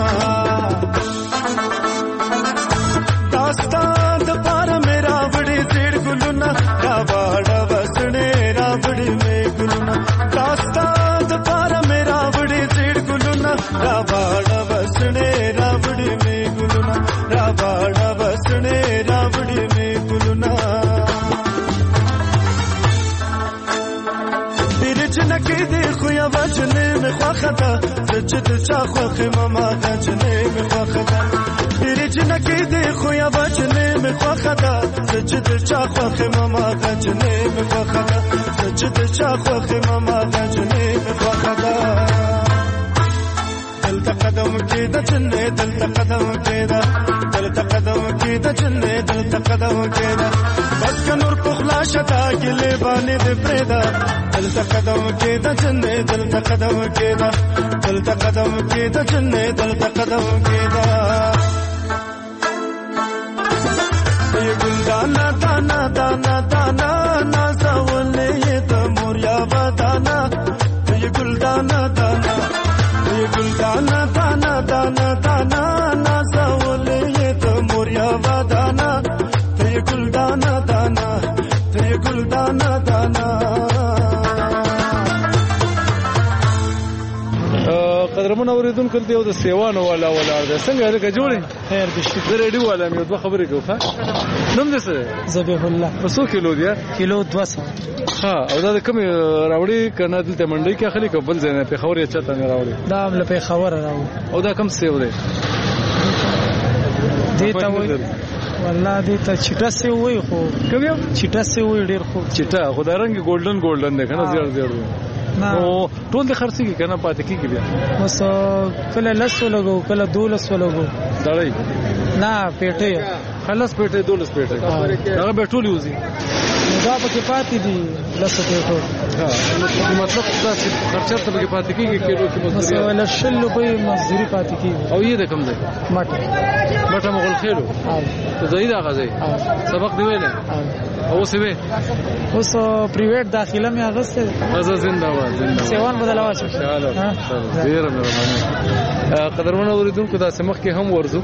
داستان د پار میرا وړي زیړ ګلونه را واړه وسنه را وړي مې ګلونه داستان د پار میرا وړي زیړ ګلونه را واړه وسنه را وړي مې ګلونه را واړه وسنه را وړي مې ګلونه بیرچنه کې دې خو یا وجنه مې خوخه چې چا خوخه ماما غجنه مې خوخه بیرچنه کې دې خو یا وجنه مې خوخه چې چا خوخه ماما غجنه مې خوخه چې چا خوخه ماما غجنه مې خوخه دلته قدم کې د جنې دلته قدم کې دا دلته قدم کې د جنې دلته قدم کې دا بس کنور په خلاصتا ګلې باندې د پردا دلته قدم کې د جنې دلته قدم کې دا دلته قدم کې د جنې دلته قدم کې دا ای ګلدانا دانا دانا دانا نازولې د موریا ودانا ای ګلدانا دانا ګلدانا دانا دانا دانا نازولې ته موریا ودانا ته ګلدانا دانا ته ګلدانا دانا قدرمن اوریدونکو ته د سیوانو والا ده څنګه لکه جوړې خیر بشي د ریډیو والا مې دوه خبرې کوفه نوم دې څه ذبیح الله په څو کیلو دی کیلو 200 ها او دا کوم راوړي کنه دلته منډي کې اخلي کبل زنه په خبرې چاته نه راوړي دا له په خبره راوړي او دا کم سیو دی دې ته وای والله دې ته چټه سی وای خو کوم یو چټه سی وای ډیر خو چټه خدای رنګ ګولډن دی کنه زیړ نو ټول د خرڅي کنه پاتې کیږي بیا بس کله لسو لګو کله 12 لګو دړای نه پیټه خلاص پیټه 12 پیټه هغه به ټول یوزي دا پکې پاتې دي لسو پیټه ها مطلب دا چې خرچه ته پکې پاتې کیږي کیلو کې مزدوري ولا شل به مزدوري پاتې کیږي او یې د کم ځای مټه مغل خېلو ته زید غزي سبق دی ویل او څه وی اوس پرایویټ داخله مې اغسته ازه زنده‌باد سیوان بدل واچو ډیر مهرباني قدرمن اوریدونکو دا سمخ کې هم ورزو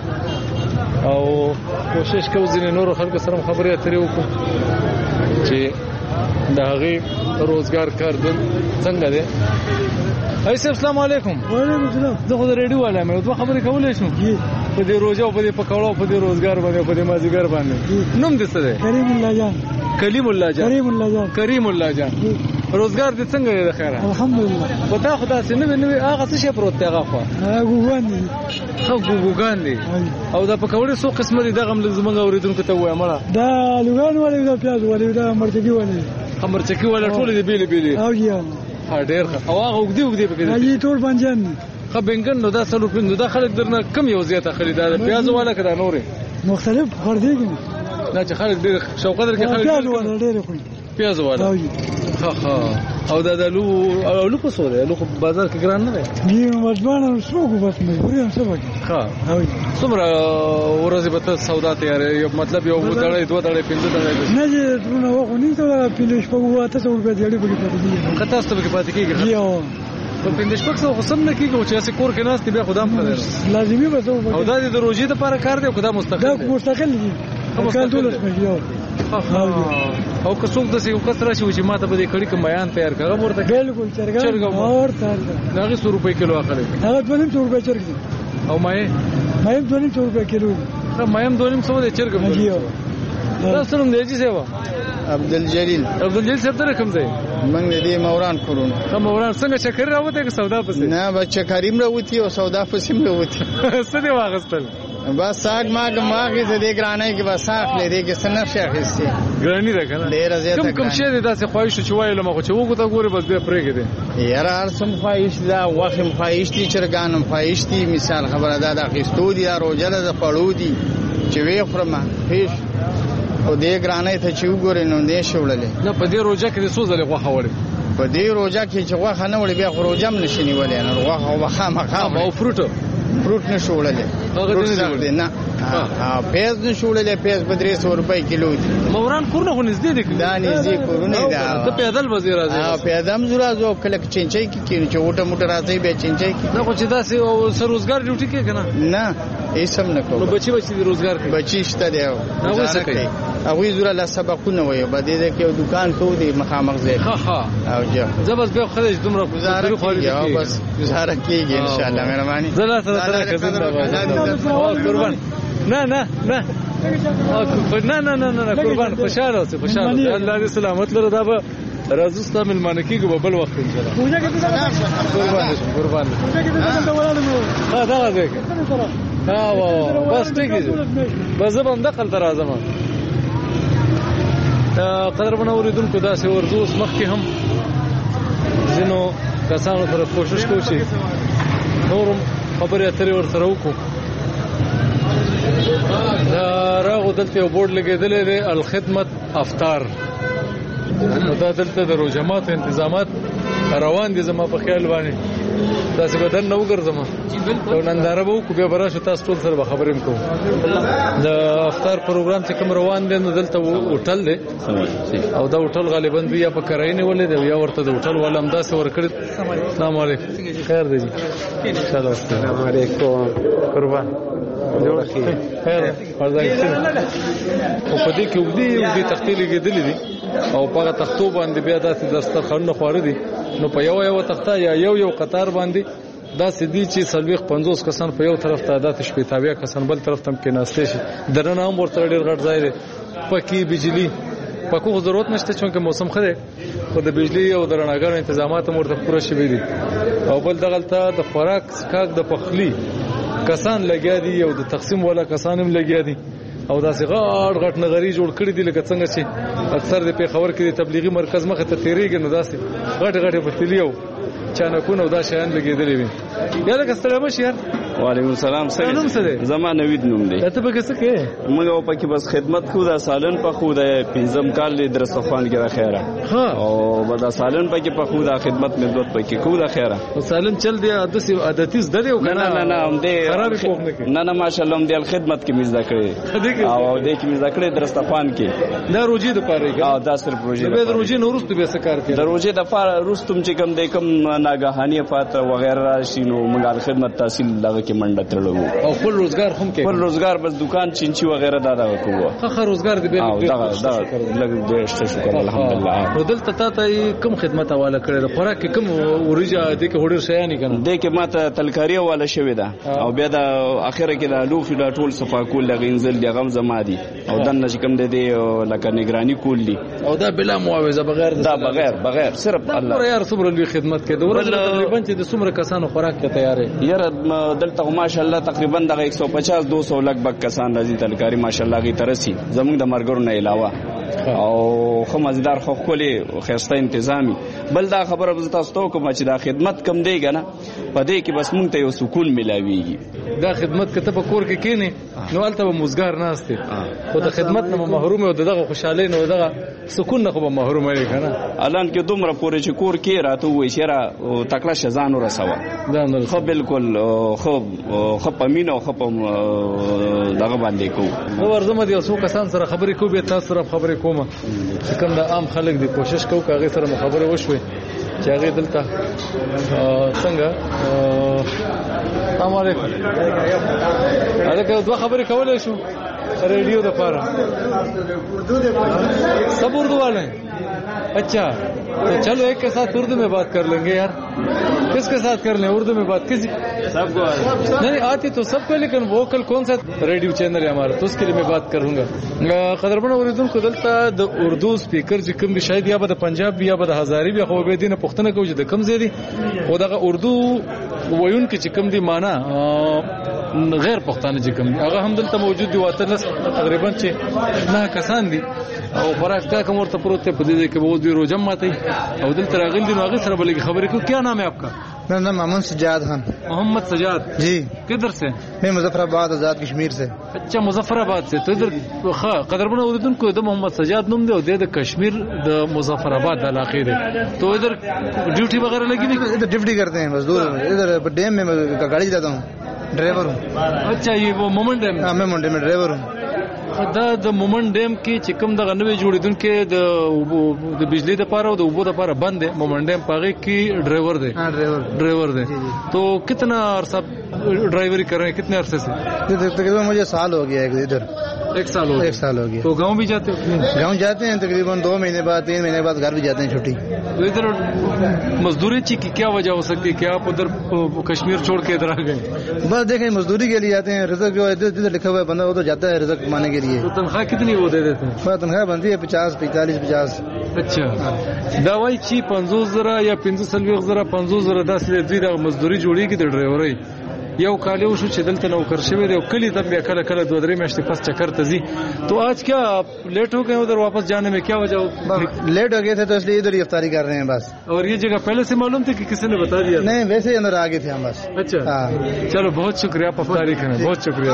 او کوشش کوو ځینې نور خلکو سره خبرې اترې وکړو چې د هغې روزګار کاردن څنګه دی؟ ایسه السلام علیکم. وعلیکم السلام. زه خو د ریډیو والا یم، دوه خبرې کولی شم په دې روژه او په دې پکوړه او په دې روزګار باندې او په دې مازدیګر باندې. نوم دې څه دی؟ کریم الله جان. کلیم الله جان. کریم الله جان. کریم الله جان. روزګار دې څنګه دی د خیره؟ الحمدلله. په تا خو داسې نوې هغه څه شی پروت دی هغه خوا؟ ګوګان دي. ګوګان دي. او دا پکوړې څو قسمه دي؟ دغه هم زموږ اورېدونکو ته ووایه مړه. دا لوګان والے، دا پیاز والے، دا مرچکي والے. مرچکي والے ټولې دي بېلې بېلې. او یا ډېر ښه. او هغه اوږدې اوږدې پکې دي ټول بنجان دي. ښه بینګن نو دا څلور پنځه. دا خلک درنه کم یو زیات اخلي؟ دا پیاز والا که دا نورې مختلف خریدېږي؟ دا چې خلک ډېر شوق قدر کې خلک پیاز والا ډېر خوري. پیاز والا. ښه. او دا د الو په څو دی؟ الو خو بازار کې ګران نه دی؟ دي مجبانه څوک بس مجبوري هم څه وکړي. ښه. څومره ورځې به ته سودا تیارې؟ مطلب یو دړی، دوه دړی، پنځه دړی؟ نه چې ترونه وخو نه ته پنځه شپږ اته سو روپۍ دیړې پکې پاتې کېږي. که تاسو ته پکې پاتې کېږي؟ په پنځه شپږ سوه خو سم نه کېږي چې هسې کور کې ناست دي بیا خو دا هم ښه دی. لازمي به او دا د روژې دپاره کار دی او که دا مستقل دی؟ دا مستقل دي. کال 12 میاشتې. او که څوک داسې یو کس راشي چې ما ته به دې کړي که میان تیار کړه ورته؟ بالکل چرګه ورته د هغې 100 روپۍ کیلو اخلي؟ هغه 2.5 روپۍ چرګ دي. او مایع 2.5 روپۍ کیلو دي. مایم 2.5 دی چرګ هم. تاسو نوم دی جی صاحب؟ عبدالجلیل. عبدالجلیل صاحب ته کوم ځای؟ موږ دې موران کورونه. موران څنګه چکر راوته که سودا پسې؟ نه به چکریم راوتی او سودا پسې هم راوتی. څه دی واغستل؟ بس ساګ ماګه زه دې ګرانای کې بس ساخ لري کې سنف شیخ هستی ګرانی ده کنه ډیر زیاته کوم شی دې داسې خواهش چې وایله مخ چې وګو ته ګوري بس به پرېګې دي یاره ارسم خواهش دا واخم خواهش دي چرګانم خواهش دي مثال خبره ده د قسطو دي روزله د پړو دي چې وی خرمه هیڅ او دې ګرانای ته چې وګورې نو دې شوللې نه په دې روزه کې سوزلې غوخه وړي په دې روزه کې چې غوخه نه وړي بیا روزه هم نشي نیولې نه غوخه او خامخا او فروټ نه شوللې نه پیاز نه شوللې پیاز په 300 روپۍ کیلو دي موران کورونه خو نږدې دي دا نږدې کورونه دي ته پیدل وزیر راځي پیدم زرازو کله چنچای کې چې وټه موټه راځي به چنچای کې نه خو چې داسې سر روزګار ډیوټي کې کنه نه هیڅم نه کوم نو بچي دي روزګار کې بچي شته دی هغه څه کوي هغه زره لا سبقونه وایي به دې کې دکان ته دی مخامخ ځای او جا زبر به خرج دومره گزاره کوي بس گزاره کیږي ان شاء الله مهرباني زلا سره قربان نه قربان خوشاله اوسه خوشاله الله دې سلامت لره دا به راځو ستاسو ملمانه کېږي په بل وخت ان شاء الله قربان ها دا غږی بس ټیک دی بس زه هم دقل تر راځم قدرمن اوریدونکو داسې ورځو اوس مخکې هم ځینو کسانو سره کوشش کوو چې نورم خبرې اترې ورسره وکړو دا راغو دلته یو بورډ لګېدلی دی الخدمت افطار دا دلته د روژهماتو انتظامات روان دي زما په خیال باندې داسې به دننه وګرځم یو ننداره به وکړو بیا به راشو تاسو ټول سره به خبرې هم کوو د افطار پروګرام چې کوم روان دی نو دلته هوټل دی او دا هوټل غالبا دوی یا په کرایې نیولی دی یا ورته د هوټل والا همداسې ورکړي السلام علیکم خیر دی جي السلام علیکم قربان خیر او په دې کې اوږدې تختې لګېدلې دي او په هغه تختو باندې بیا داسې دسترخوانونه خواړه دي نو په یو تخته یا یو قطار باندې داسې دي چې 40-50 کسان په یو طرف ته داسې 80 کسان بل طرف ته هم کېناستی شي دننه هم ورته ډېر غټ ځای دی پکې بجلي پکو خو ضرورت نشته چونکې موسم ښه دی خو د بجلي او د رڼاګانو انتظامات هم ورته پوره شوي دي او بل دغلته د خوراک څښاک د پخلي کسان لګیا دي او د تقسیم والا کسان هم لګیا دي او داسې غټ نغري جوړ کړی دي لکه څنګه چې اکثر د پیښور کې د تبلیغي مرکز مخه ته تیریږي نو داسې غټ پتیلی او چانکونه او دا شیان لګېدلې وي یا لکه ستړی مه شي یار وعلیکم السلام نوم څه دی زما نوید نوم دی ته پکې څه کوې موږ او پکې بس خدمت کوو دا سالن پخو د پنځم کال د درستخوان کې د خیره او به دا سالن پکې پخو دا خدمت مدت پکې کوو د خیره سالن چل دی عادتي زده دی او نه هم دی نه ماشاءالله هم دی خدمت کې مزدا کړی او دې کې مزدا کړی درستخوان کې دا روجي د پاره او دا صرف روجي د روجي نو ورستو به سکار کوي د روجي د پاره رستم چې کوم د کوم ناګهاني فات وغیرہ راشي نو موږ خدمت تحصیل لغه کې منډه تړو او خپل روزګار هم کې خپل روزګار بس دکان چینچی وغیرہ دا کوو ښه روزګار دی دا لږ ډېر شکر الحمدلله. نو دلته تاسو کوم خدمت حواله کړی د خوراک کوم ورجه د کې هډر شیا نه کنه د کې ماته تلکاری حواله شوی دا او بیا د اخره کې د لوفي د ټول صفا کول لغینزل د غم زما دي او دنه چې کوم د لکه نگرانی کول دي او دا بلا معاوضه بغیر صرف الله یار صبر لوی خدمت کې د ورځ تقریبا چې د څومره کسانو خوراک ته تیار دي یار دلته ماشاءالله تقریبا د 150 200 لګ کسان راځي تلکاری ماشاءالله غي ترسي زموږ د مرګرو نه علاوه او خو مزیدار خو کلی خسته انتظامی بل دا خبره بز تاسو ته کوم چې دا خدمت کم دی کنه په دې کې بس مونږ ته یو سکون ملاويږي. دا خدمت کته په کور کې کینې نو البته مزګار ناشته خو د خدمت نه محروم او دغه خوشاله نه دغه سکون نه خو محروم وي کنه الان کې دومره پورې چې کور کې راته وای شره تکړه شزان ورسوه دا نه خو بالکل خو پمینه او خو دغه باندې کو نو ورزمه دي اوسو کسان سره خبرې کو به تاسو سره خبرې کومه چې کوم د عام خلک دی کوشش کوو کاغه سره خبرې وشوي چې هغه دلته څنګه السلام علیکم هغه دوه خبرې کولای شو रेडियो द पारा सब उर्दू वाले हैं. अच्छा तो चलो एक के साथ उर्दू में बात कर लेंगे यार. किसके साथ कर लें उर्दू में बात? किसी सबको नहीं आती तो सबको, लेकिन वोकल कौन सा रेडियो चैनल है हमारा, तो उसके लिए मैं बात करूंगा. قدرمن اوریدونکو دلته د اردو سپیکر چې کوم شاید یا به د پنجاب یا به د هزاري یا خو به دینه پښتنه کوي د کم زیدي او دغه اردو وایون کې چې کوم دی معنا غیر پښتانه چې کوم هغه هم دلته موجود دی. واتلس تقریبا چې نه کسان دي او خوراک کا کوم ورته پروت په دې کې به د روزم ماتي او دلته راغلي نو هغه سره بلګي خبرې کو. क्या नाम है आपका? मेरा नाम मोहम्मद सजाद खान. मोहम्मद सजाद जी. किधर से? मैं मुजफ्फराबाद आजाद कश्मीर से. अच्छा मुजफ्फराबाद से. तो इधर قدرمن اوریدونکو د محمد سجاد نوم دی او د کشمیر د مظفرآباد علاقې دی. تو इधर ड्यूटी वगैरह लगी नहीं? इधर ड्यूटी करते हैं मजदूर. इधर डैम में गाड़ी चलाता हूँ, ड्राइवर हूँ. अच्छा ये वो मोमन डैम? हाँ मैं मोमन डैम में ड्राइवर हूँ. دا د مومن ډیم کې چې کوم د غنوي جوړیدونکو د بجلی د پاره او د اوبو د پاره بند دی. مومن ډیم پاغه کې ड्राइवर دی. हाँ ड्राइवर دی. तो कितना अरसा ड्राइवरी कर रहे हैं, कितने अरसे से? तकरीबन मुझे साल हो गया इधर. एक साल हो गया. तो गांव भी जाते हो? गांव जाते हैं तकरीबन 2 महीने बाद 3 महीने बाद घर भी जाते हैं छुट्टी. तो इधर मजदूरी की क्या वजह हो सकती है कि आप उधर कश्मीर छोड़ के इधर आ गए? बस देखें मजदूरी के लिए जाते हैं. रिजक जो इधर लिखा हुआ है बंदा वो तो जाता है रिजक कमाने के लिए. तो तनख्वाह कितनी वो दे देते हैं? तनख्वाह बनती है 50 45 50. अच्छा दवाई ची 50,000 या 45,000 50,000 داسې دوی د مزدوري جوړیږي د ډرایورۍ. یو کاله وشو چې دلته نوکر شوی دی او کلی ته بیا کله 2-3 میاشتې پس چکر ته ځي. तो आज क्या लेट हो गए उधर वापस जाने में, क्या वजह? लेट हो गए थे तो इसलिए इधर ही इफ्तारी कर रहे हैं बस. और ये जगह पहले से मालूम थी कि किसी ने बता दिया? नहीं वैसे ही अंदर आ गए थे हम बस. अच्छा चलो बहुत शुक्रिया आप इफ्तारी करें. बहुत शुक्रिया.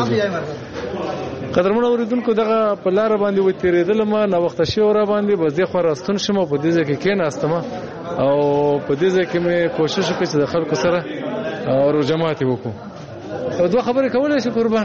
قدرمن اوریدونکو دغه په لار باندې و تیرېدل ما نو وخت شو را باندې بس د خراستون شمه په دې ځکه کې ناستمه او په دې ځکه مې کوشش وکړ چې د خلکو سره او جماعت وکړو. او دوه خبرې کولای شي قربان.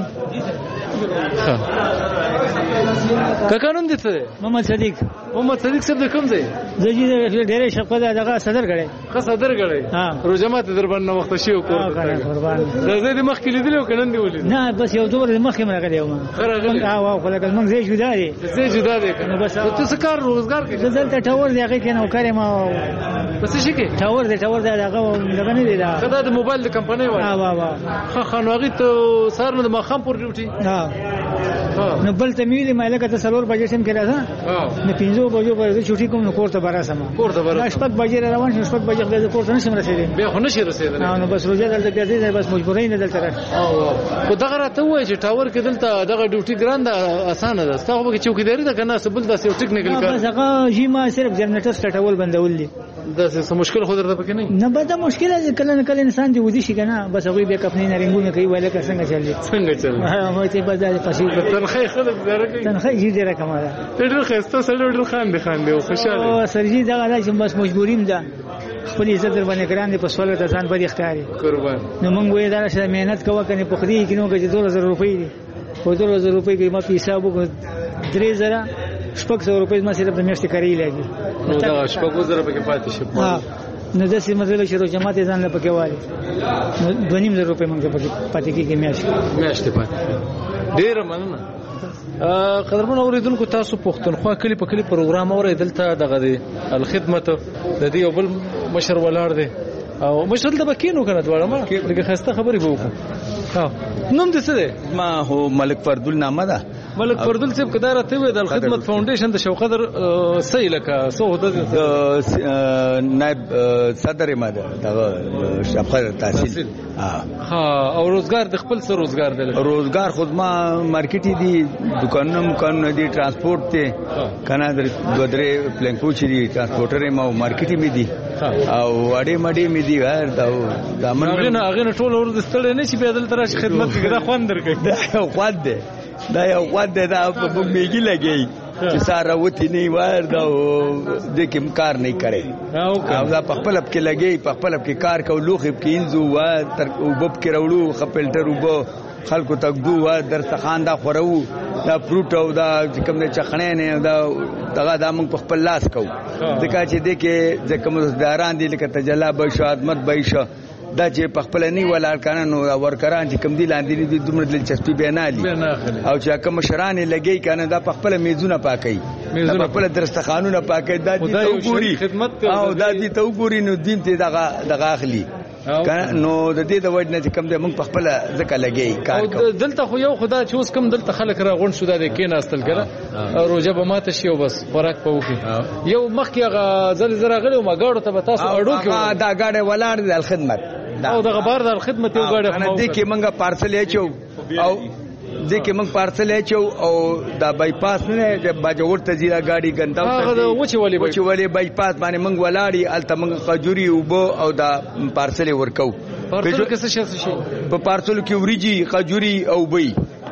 کا قانون دي ته محمد صدیق. محمد صدیق صاحب د کوم ځای؟ زجی ډېرې شپه دغه صدر غړي. صدر غړي. ها روزمات در باندې وخت شي او قربان. زه دې مخ کې لیدل او کنن دی ولید؟ نه بس یو څور مخ کې راغلی و. خرغلی. او خلک موږ زه جدا دي. زه جدا دي کنه. بس ته څه کار روزګار کې؟ دلته ټاور دی هغه کې نو کارې ما. بس شي کې ټاور دی هغه نه دی دا. خدای د موبایل د کمپنۍ وای. ها خانوغي ته سار نو د مخام پر ډیوټي. نو بل ته میلې مالک ته سلور بجې سم کړه ها. نو 5 بجو پر چوټي کوم نو کوړه بارا سم. شپږ بجې روان شو. شپږ بجې د کوړه نشم رسیدل. بیا خو نشي رسیدل. نو بس روزه دلته ګرځي بس مجبورین دلته راځي. خو دغه راته وای چې ټاور کې دلته دغه ډیوټي ګران ده اسانه ده. تاسو به چوکیداری ده کنه سبل داسې ټیکنیکل کار. بس هغه جیما صرف جنریټر سټاول بندول دي. داسې مشکل خو درته پکې نه. نه به دا مشکل ده کله نه کله انسان دی ودی شي کنه. بس هغه به کپنی نارنګونه کوي ولا څنګه چلی. هغه ته بس دا پاسې تنخواه خلک زره کوي. تنخواه یې ډیره کمه ده. ډېر خسته سره ډېر خاندي او خوشاله. او سرجی دا غلا چې بس مجبوریم ده. خپل عزت در باندې ګران دي په سوال ته ځان باندې ښکاری. قربان. نو موږ وې دا چې مهنت کوه کنه په خدي کې نو کې 2000 روپۍ دي. په 2000 روپۍ کې ما په حساب وکړ 3000 شپږ سو روپۍ ما صرف د میاشتې کاری لګي. نو دا شپږ زره پکې پاتې شي. ها نو د سیمه د شروع جماعت ځان له پکې والی نو 2.5 روپے موږ پکې پاتې کېږي میاشت پاتې ډیر مننه. قدرمن اوریدونکو تاسو پښتونخوا کلی په کلی پروګرام اوریدل ته دغه دی الخدمت د دې یو بل مشر ولاړ دی او مشر د بکینو کنه دواړه ما لکه خسته خبرې وکړو. نوم دې څه دی؟ ما هو ملک فردل نامه ده. ملک فردل صاحب کدار ته وی د الخدمت فاونډیشن د شوقدر صحیح لکه سو د نائب صدر ماده د شفقت تحصیل او روزګار د خپل سره روزګار دی. روزګار خود ما مارکیټ دي دکانونه دي ترانسپورت ته کنه د دوه درې پلانکو چې دي ترانسپورټر ما مارکیټ می دي او اړې مډې می دي ور دا من هغه ټول ورته ستړي نه شي بدل تر خدمت کې دا خوان درکې دا خو ده دا یو غوډ دا په موږ میږي لګي چې ساره وتی نه ور دا د کوم کار نه کوي او دا په خپل کې لګي په خپل کې کار کو لوخ کې انزو و تر وبب کې وروړو خپلټر وبو خلکو تک دو و در تخان دا خورو دا فروټ او دا کوم نه چخنه نه دا دغه دا موږ په خپل لاس کو ځکه چې د کې ځکه مزداران دي لکه تجلا به شادمت به شه دا چې په خپل نه ولر کنه نو ورکران چې کم دي لاندې دي دومره دلچسپي بینالي او چې کوم مشران لګي کنه دا په خپل میزونه پاکي په خپل درستخانونه پاکي دا دي ته وګوري او دا دي ته وګوري نو دین ته دغه اخلي کنه نو د دې د وجه نه چې کم دي موږ په خپل ځکه لګي کار کوو. دلته خو یو خدا چې اوس کم دلته خلک راغون شو دا کې ناستل کړه روزه به ماته شي او بس خوراک په وکي یو مخکې هغه زل غلو ما گاړو ته تاسو اړو کې دا گاډه ولاړ د خدمت او د غبار د خدمت یو غاډه نه دي کې منګه پارسل اچو او دي کې منګ پارسل اچو او دا بایپاس نه د باجوړ ته زیرا گاډي ګنداو هغه وچ ولی بایپاس باندې منګ ولاړی الته منګ خجوري وبو او دا پارسل ورکو پارسل کې څه شي په پارسل کې وریجی خجوري او بي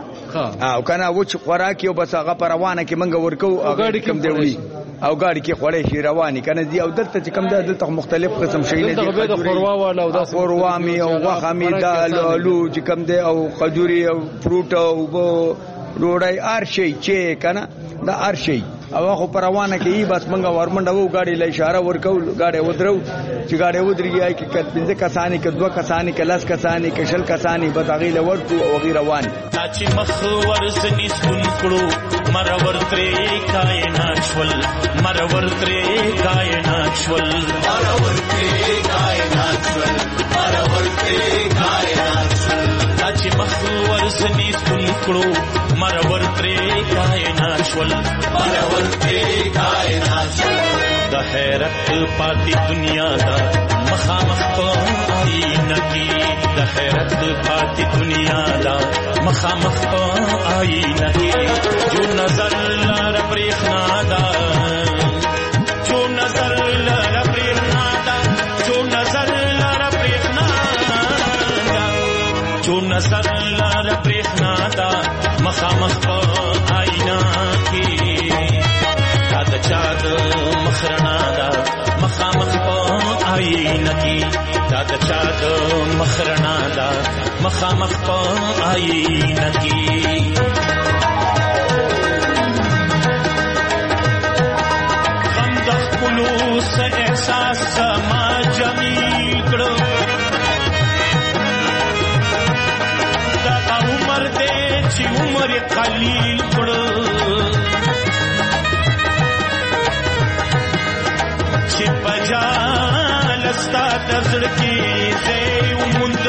او کنه وچ خوراک یو بس هغه روانه کې منګ ورکو او گاډي کم دی وی او گاډي کې خوړې شي رواني کنه دی او دلته چې کم دلته مختلف قسم شي نه دي د خوروا والا او د خوروا می او غوخه می دال الو چې کم دی او خجوري او فروټ او روړای ار شي چې کنه دا ار شي او خو پروانه کې بس منګه ورمنډه وو گاډي له اشاره ورکو گاډي ودرو چې گاډي ودرېږي کې کله کسانی کې دوه کسانی کې لاس کسانی کې شل کسانی بداغي له ورکو او غیر روان چې مخ ورسني سکون کړو مرور ترې کائنات شول مرور ترې کائنات شول مرور ترې کائنات شول مرور ترې کائنات شول چې مخ ورسني سکون کړو مرور ترې کائنات شول مرور ترې کائنات شول د حیرت پاتې دنیا دا مخامخ په آینه کې د حیرت پاتې دنیا دا مخامخ په آینه کې جو نظر لار برېښنا دا جو نظر لار برېښنا دا جو نظر لار برېښنا دا جو نظر لار برېښنا دا مخامخ په آینه کې دا د چا د مخرنا دا مخامخ په آینه کې دا د چا د مخرنا دا مخامخ په آینه کې غم د خپلو څه احساس ما جمیل کړو دا عمر دې چې عمر قلیل کړو چې پجال ستا د زړه کې زه وموند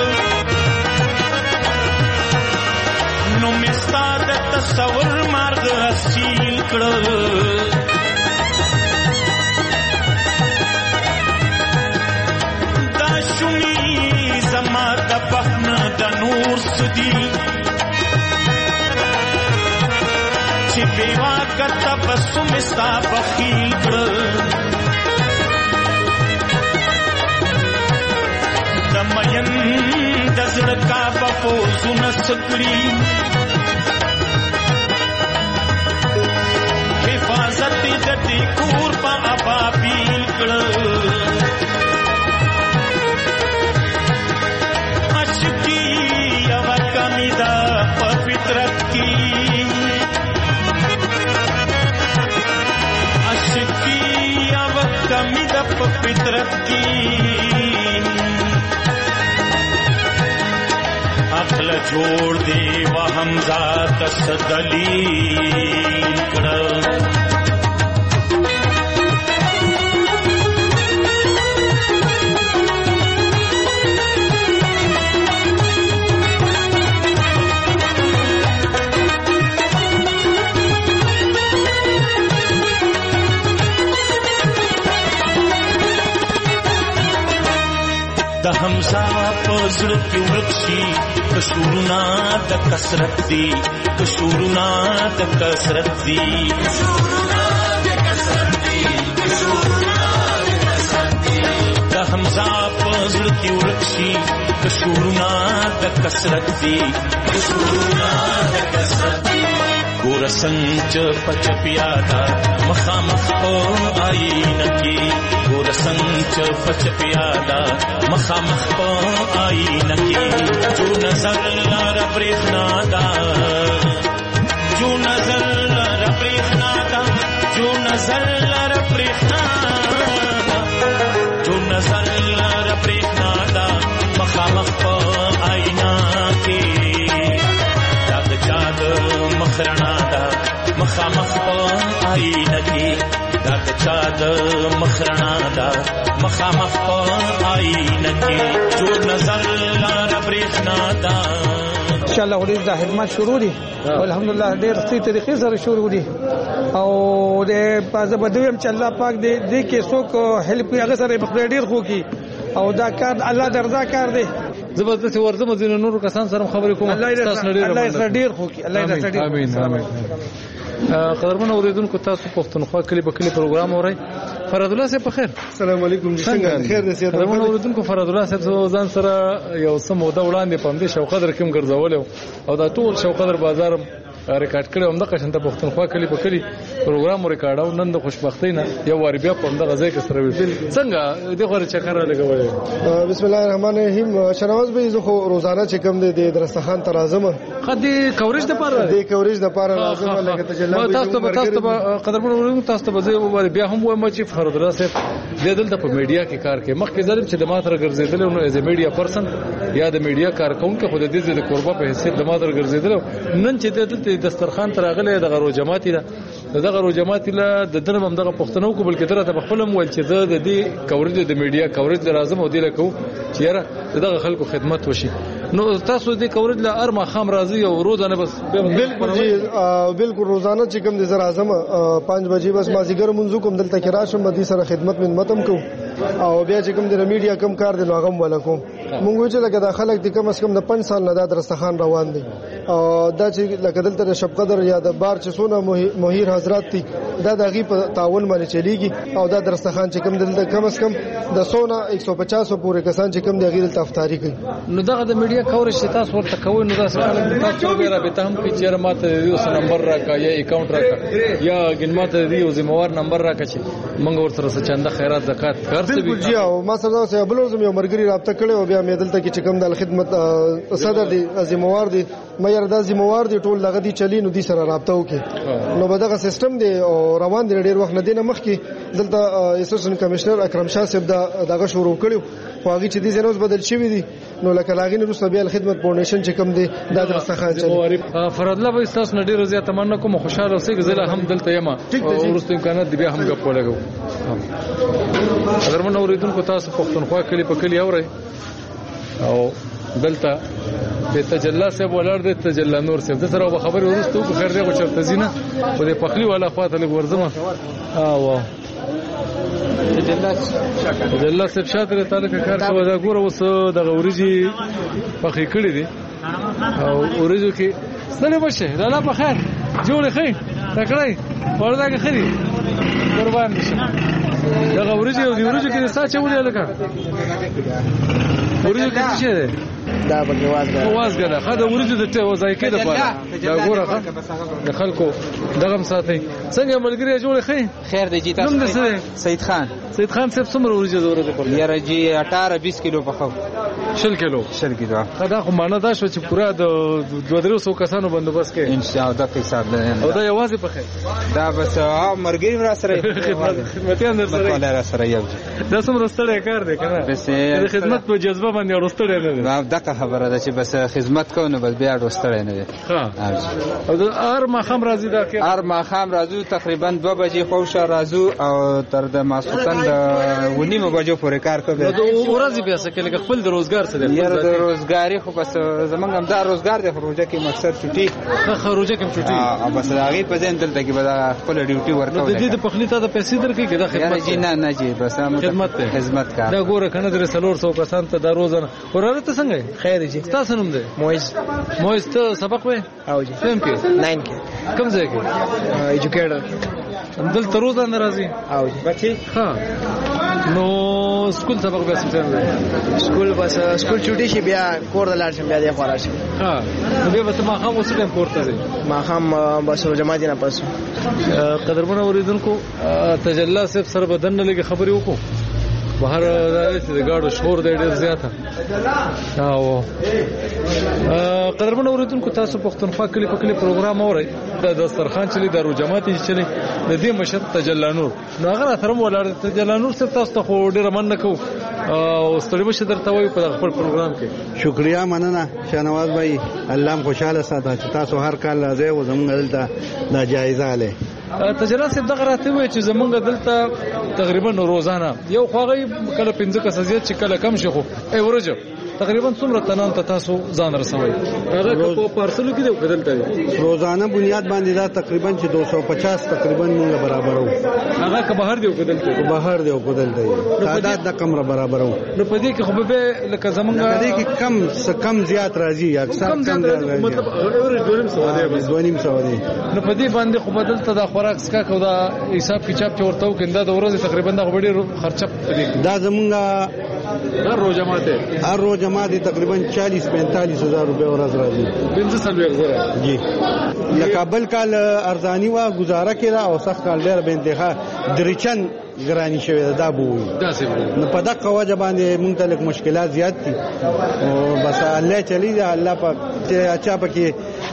نو مې ستا د تصور مرګ حاصل کړو دا شونی زما د پخنا د نور سدي چې بیوا کته بس مې ستا بخیل کړو مین د زړه کا په زونه سکړي حفاظت د دې کور په ابابیل کړه عاشقي یو کمی دا په فطرت کې عاشقي یو کمی دا په فطرت کې جوړ دی و حمزه تسدلیل کړه د حمزه په زړه کې ورک شي کشورونه د کثرت دي کشورونه د کثرت دي د حمزه په زړه کې ورک شي کشورونه د کثرت دي کشورونه د کثرت دي ګور څنګه پچ پیادا مخامخ او آئینه کې ګور څنګه پچ پیادا مخامخ او آئینه کې جو نظر لار برېښنا دا جو نظر لار برېښنا دا جو نظر لار برېښنا جو نظر لار برېښنا دا مخامخ او آئینه کې دا د چاد مخرنا دا مخامخ په آئینه کې دا د چا د مخرنا دا مخامخ په آئینه کې جو نظر لار برېښنا دا انشاءالله ولې دا خدمت شروع دي الحمدلله ډېر ښه طریقې سره شروع دي او د پازه بدویم چې الله پاک دې کې څوک هیلپ هغه سره بخیر ډېر خو کی او دا کار الله درضا کار دی زبردست ورزم د نور کسان سره خبرې کوم تاسو الله ډېر خو کی الله دې ډېر امين امين قدرمن اوریدونکو تاسو پښتونخوا کلی په کلی پروګرام اورئ فراد الله صاحب بخیر السلام علیکم څنګه خیر دې سي قدرمن اوریدونکو فراد الله صاحب ځان سره یو سمو د وړاندې پم دي شو قدر کوم ګرځول او دا ټول شو قدر بازار ریکارډ کړو هم د قشنته پښتونخوا کلی په کلی پروګرام ریکارډاو نن د خوشبختۍ نه یو واری بیا په دغه ځای کې سره ویل څنګه د غوړ چکر لګولې بسم الله الرحمن الرحیم شنواز به زه خو روزانه چې کوم د درستخان ترازم خدي کوریج د پاره د کوریج د پاره لازم لکه تجلی تاسو قدرمن تاسو به بیا هم وایم چې فرد الله صاحب د دلته په میډیا کې کار کوي مخکې ظالم چې د ماتره ګرځیدل نو از میډیا پرسن یا د میډیا کارکونکو خو د دې د قربا په حیثیت د ماتره ګرځیدل نن چې دلته دسترخوان تراغله دغه رو جماعتي دغه رو جماعتي له د دنه هم دغه پښتنو کو بلکې تر ته خپل مول چې د دې کوریج د میډیا کوریج لازم او دی لکه چې یاره دغه خلکو خدمت وشي نو تاسو دې کوریج له ارما خام راځي او روزانه بس بالکل روزانه چې کوم د زر اعظم 5 بجې بس مازیګر منځو کوم دلته کې راشم مدي سره خدمت من متم کو او بیا چې کوم د میډیا کم کار دی نو هغه ولکم مونږ چې لکه د خلک د کم اس کم د 5 سال نه د درستخان روان دي او دا چې لکه دلته د شب قدر یا د بار چې سونه مهیر حضرات دي دا دغه په تعاون باندې چلیږي او دا درستخان چې کوم دلته کم اس کم د سونه 150 پورې کسان چې کوم د غیر افطاری کوي نو دغه د میډیا کوریج تاسو ورته کوئ نو دا سره تاسو غیر به هم کې چیرې ماته یو نمبر راکا یا اکاونټ راکا یا ګنماته یو ذمہوار نمبر راکا چې موږ ورته چنده خیرات زکات بالکل جی او ما سره دا بلوزم یو مرګري رابطه کړي او بیا مې دلته کې چې کوم د خدمت صدر دي ذمہوار دي مې دا ذمہوار دي ټول لغه دي چلی نو دي سره رابطه وکي نو به دغه سیستم دی او روان دي ډیر وخت نه دینه مخ کې دلته اسسټنټ کمشنر اکرم شاه صاحب دغه شروع کړو خو هغه چې دي زنوس بدل شوی دي نو لکه لاغین روسه بیا خدمت فاونډیشن چې کوم دی دا درستخان چلی فراد الله به تاسو ډیر زیات تمنا کوم خوشاله اوسئ زله هم دلته یم او ورسته امکانات دی بیا هم غو لګو اگر من اوریدونکو تاسو پښتونخوا کلی په کلی اورئ او دلته د تجلا صاحب ولر د تجلا نور صاحب د سره خبري ورسته کو خیر دی او چرته زینه او د پخلی والا خواته لګ ورزمه واه تجلا صاحب شاته تعالی کار څه دا ګوره اوس د غوريجي پخې کړی دي او وريجو کې سلام بشه لاله په خیر جوړ خیر تکړه وردا کې خري قربان نشه دا غوريجي او وريجو کې ساته ولې لکه وريجو کې څه ده دا به وازګه خاطر ورجو د ته وځای کې د پاره دا ګوره د خلکو دغه ساتي څنګه ملګری جوړ خیر دی جی تاسو سید خان صاحب څومره ورجو دوره ده یاره جی 18 20 کیلو پخو 10 کیلو دا خو معنا دا شو چې پورا د 200 کسانو بندوبست کې ان شاء الله د حساب ده او دا یوازې په خیر دا بس مرګي را سره خدمتيان در سره ولا را سره یو دا څومره ستړی کار دی کنه بس د خدمت په جذبه باندې ورستړی نه دی دا خبره ده چې بس خدمت کوو نو بس بیا ورستړی نه دی او دا هر ماخام راځي دا کې هر ماخام راځو تقریبا 2 بجې خوښه راځو او تر د ماسوتن د 9 بجو پورې کار کوو دا ورځي بیا څه کې خپل د روزګار څه دی یاره د روزګاری خو بس زمونږ هم دا روزګار دی خروجه کې مقصد چټي خروجه کې چټي او بس هغه په ځین دلته کې به خپل ډیوټي ورکول د دې د پخلی ته د پیسې درکې کې دا خدمت نه جی بس خدمت کار دا ګوره کنه در 300 کسان ته د روزانه وراره ته څنګه خیر جی تاسو نوم دی مویز ته سبق وې او جی سم کې 9 کې کوم ځای کې ایجوکیټر دلته روزانه راځي او جی بچي ها نو سکول سبق به څنګه سکول بس سکول چټي شي بیا کور د لاړ شم بیا د خورا شي ها بیا به ما خام اوس ټیم کوړته دي ما خام بس جماعت نه پس قدرمن اوریدونکو تجلا صاحب سره بدن لګي خبري وکړو بهر د ګاډو شور دی ډیر زیاته او قدرمن اوریدونکو تاسو پښتونخوا کلی په کلی پروګرام اورئ د دسترخوان چلی د جماعت چلی د دې مشر تجلا نور نو هغه ترم ولاړ تجلا نور سره تاسو ته ډیر من کو او ستړي مشه درته وایو په خپل پروګرام کې شکریا مننه شنواز بھائی الله خوشاله ساته چې تاسو هر کال راځي او زموږ دلته دا جایزه له تجلا صاحب دغه راته وای چې زمونږ دلته تقریبا روزانه یو خواغی کله 15 کس زیات چې کله کم شي خو ورجو تقریبا څومره تنان ته تاسو ځان رسوي هغه په پارسلو کې دی کدلته روزانه بنیاد باندې دا تقریبا چې 250 تقریبا موږ برابرو هغه که بهر دی کدلته بهر دی کدلته تعداد د کم برابرو نو په دې کې خو به لکه زمونږ دې کې کم زیات راځي اکثر کم مطلب اوري 2.5 دی نو په دې باندې خو بدلته د خوراک سکا کو دا حساب کتاب چورته وکنده د ورځې تقریبا د غوډي خرچه پدې دا زمونږ هر روز جماعت تقریبا 40-45 ہزار روپے ورځ راځي 15,000 جی لکابل کال ارزانی وا گزاره کړه او سخت کال ډیر به انتخاب درچن ګرانی شوی دا بو نو په دغه وجه باندې مونږ ته مشکلات زیات دي او بس الله چلی دا الله په اچا پکې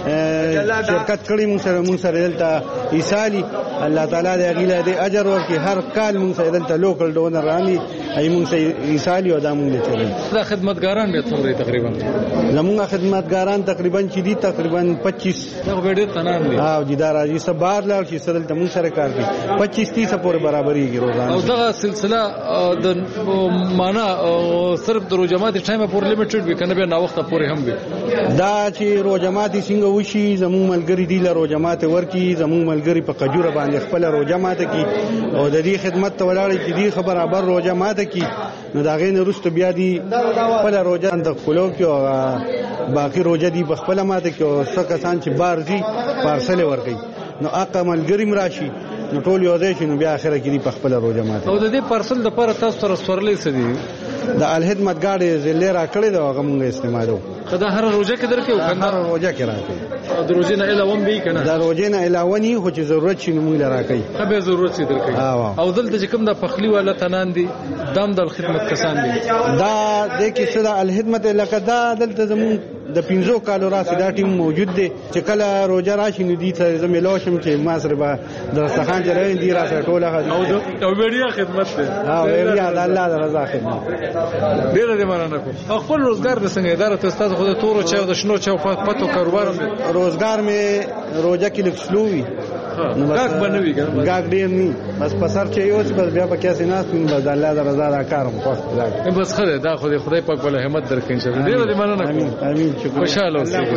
شرکت کړی مونږ سره دلته ایسالی الله تعالی دې غیله دې اجر ورکړي هر کال مونږ سره دلته لوکل ډونر رامي ای مونږ سره ایسالی او دا مونږ چلی دا خدمتګاران به څومره تقریبا زمونږ خدمتګاران تقریبا چې دي تقریبا 25 دا ډېر تنان دي او دي دا راځي سبار لا چې سره دلته مونږ سره کار کوي 25-30 پورې برابرېږي او دغه سلسله د معنا صرف د روجمات ټایم پور لیمیټډ وي کنه به نا وخت پورې هم وي دا چې روجمات څنګه وشي زموږ ملګری دی له روجمات ورکی زموږ ملګری په قجوره باندې خپل روجمات کی او د دې خدمت ته ولاړ چې دی خبره روجمات کی نو دا غین رست بیا دی خپل روجه د خلو کې او باقی روجه دی په خپل ماته کې او څه کسان چې بارزي پارسل ورکي نو اقا ملګری مراشي نو ټول یو ځای شنو بیا اخره کې دی په خپل روجه ماته او د دې پارسل د پر تاسو سره سورلې سدي د الخدمت گاډي زلې را کړې دا هغه مونږ استعمالو خدای هر روزه کې درکې وکړه هر روزه کې راکې د روزه نه علاوه به کنه د روزه نه علاوه نه خو چې ضرورت شي مونږ راکې خبره ضرورت شي درکې او دلته چې کوم د پخلی والا تنان دي دم د خدمت کسان دي دا د کې صدا الخدمت لکه دا دلته زمون د 15 کالو راسي دا ټیم موجود دي چې کله روزه راشي نو دي ته زميلو شم چې ما سره به درستخان جوړوي دي را سره ټوله او ویډیا خدمت ده او ویډیا د الله د رضا خدمت ډیر دې مننه کوم خپل روزګار د څنګه اداره ته استاد خو د تورو چا د شنو چا پاتو کاروبار روزګار می روزه کې لکسلوي گاګ بنوي گاګ ډیر نه بس پسر چې یو څه بیا په کیسه ناس من بس الله د رضا دا کارم خوښ بس خره دا خدای پاک بل همت درکې ان شاء الله ډیر دې مننه کوم امين خوشاله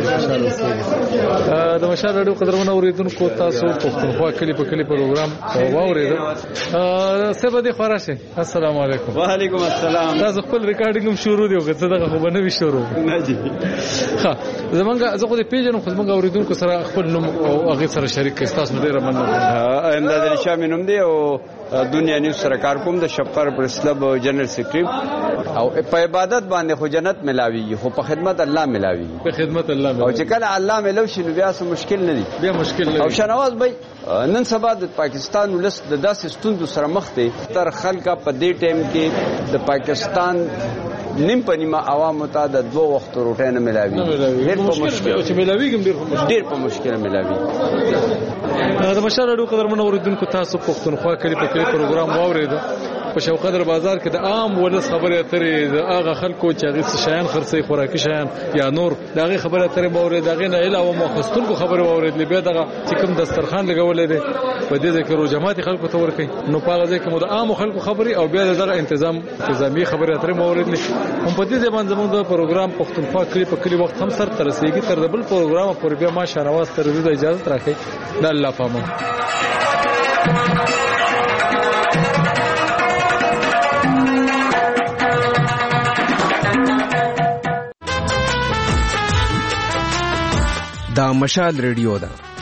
اوسئ د مشال اړو قدرونه اوریدونکو تاسو پښتونخوا کلی په کلی پروګرام واورید سبا دې خراشه السلام علیکم وعلیکم السلام تاسو خپل ریکارډینګ هم شروع دی وګورئ دغه خو بنوي شروع نه جی ها زمونږ زه خو دې پیژنم خو زمونږ اوریدونکو سره خپل نوم او هغه سره شریک تاسو ډیره مننه امداد علي شاه مینوم دی او دنیا نیوز سره کار کوم د شفقر پریس کلب جنرال سیکریټری او په عبادت باندې خو جنت ملاوي خو په خدمت الله ملاوي په خدمت الله او چې کله الله ملو شي نو بیا څه مشکل نه دي بیا مشکل نه او شنواز بھائی نن سبا د پاکستان ولس د داسې ستوندو سره مخ دي تر خلکا په دې ټیم کې د پاکستان نیم په نیمه عوامو ته د 2 وخت روټۍ نه ملاوي ډېر په مشکل چې ملاويږي ډېر په مشکل ملاوي. د مشال اډو قدرمن اوریدونکو تاسو پښتونخوا کلی په کلی پروګرام واورید په شوقدر بازار کې د عام ولس خبرې اترې د هغه خلکو چې هغه شیان خرڅي خوراکي شیان یا نور دغه خبرې اترې باورې دغه نه علاوه مخستونکو خبرې واورید لبیا دغه چې کوم دسترخوان لګولې دي په دې ځکه رو جماعتي خلکو ته ورکې نو په هغه ځکه مو د عام خلکو خبرې او بیا دغه انتظامی خبرې اترې واورید هم په دې ځبان زموږ د پروګرام پښتونخوا کلی په کلی وخت هم سر ترسيږي تر بل پروګرام پورې بیا ما شانواز تر دې اجازه راکړي د الله پامه. دا مشال ریډیو ده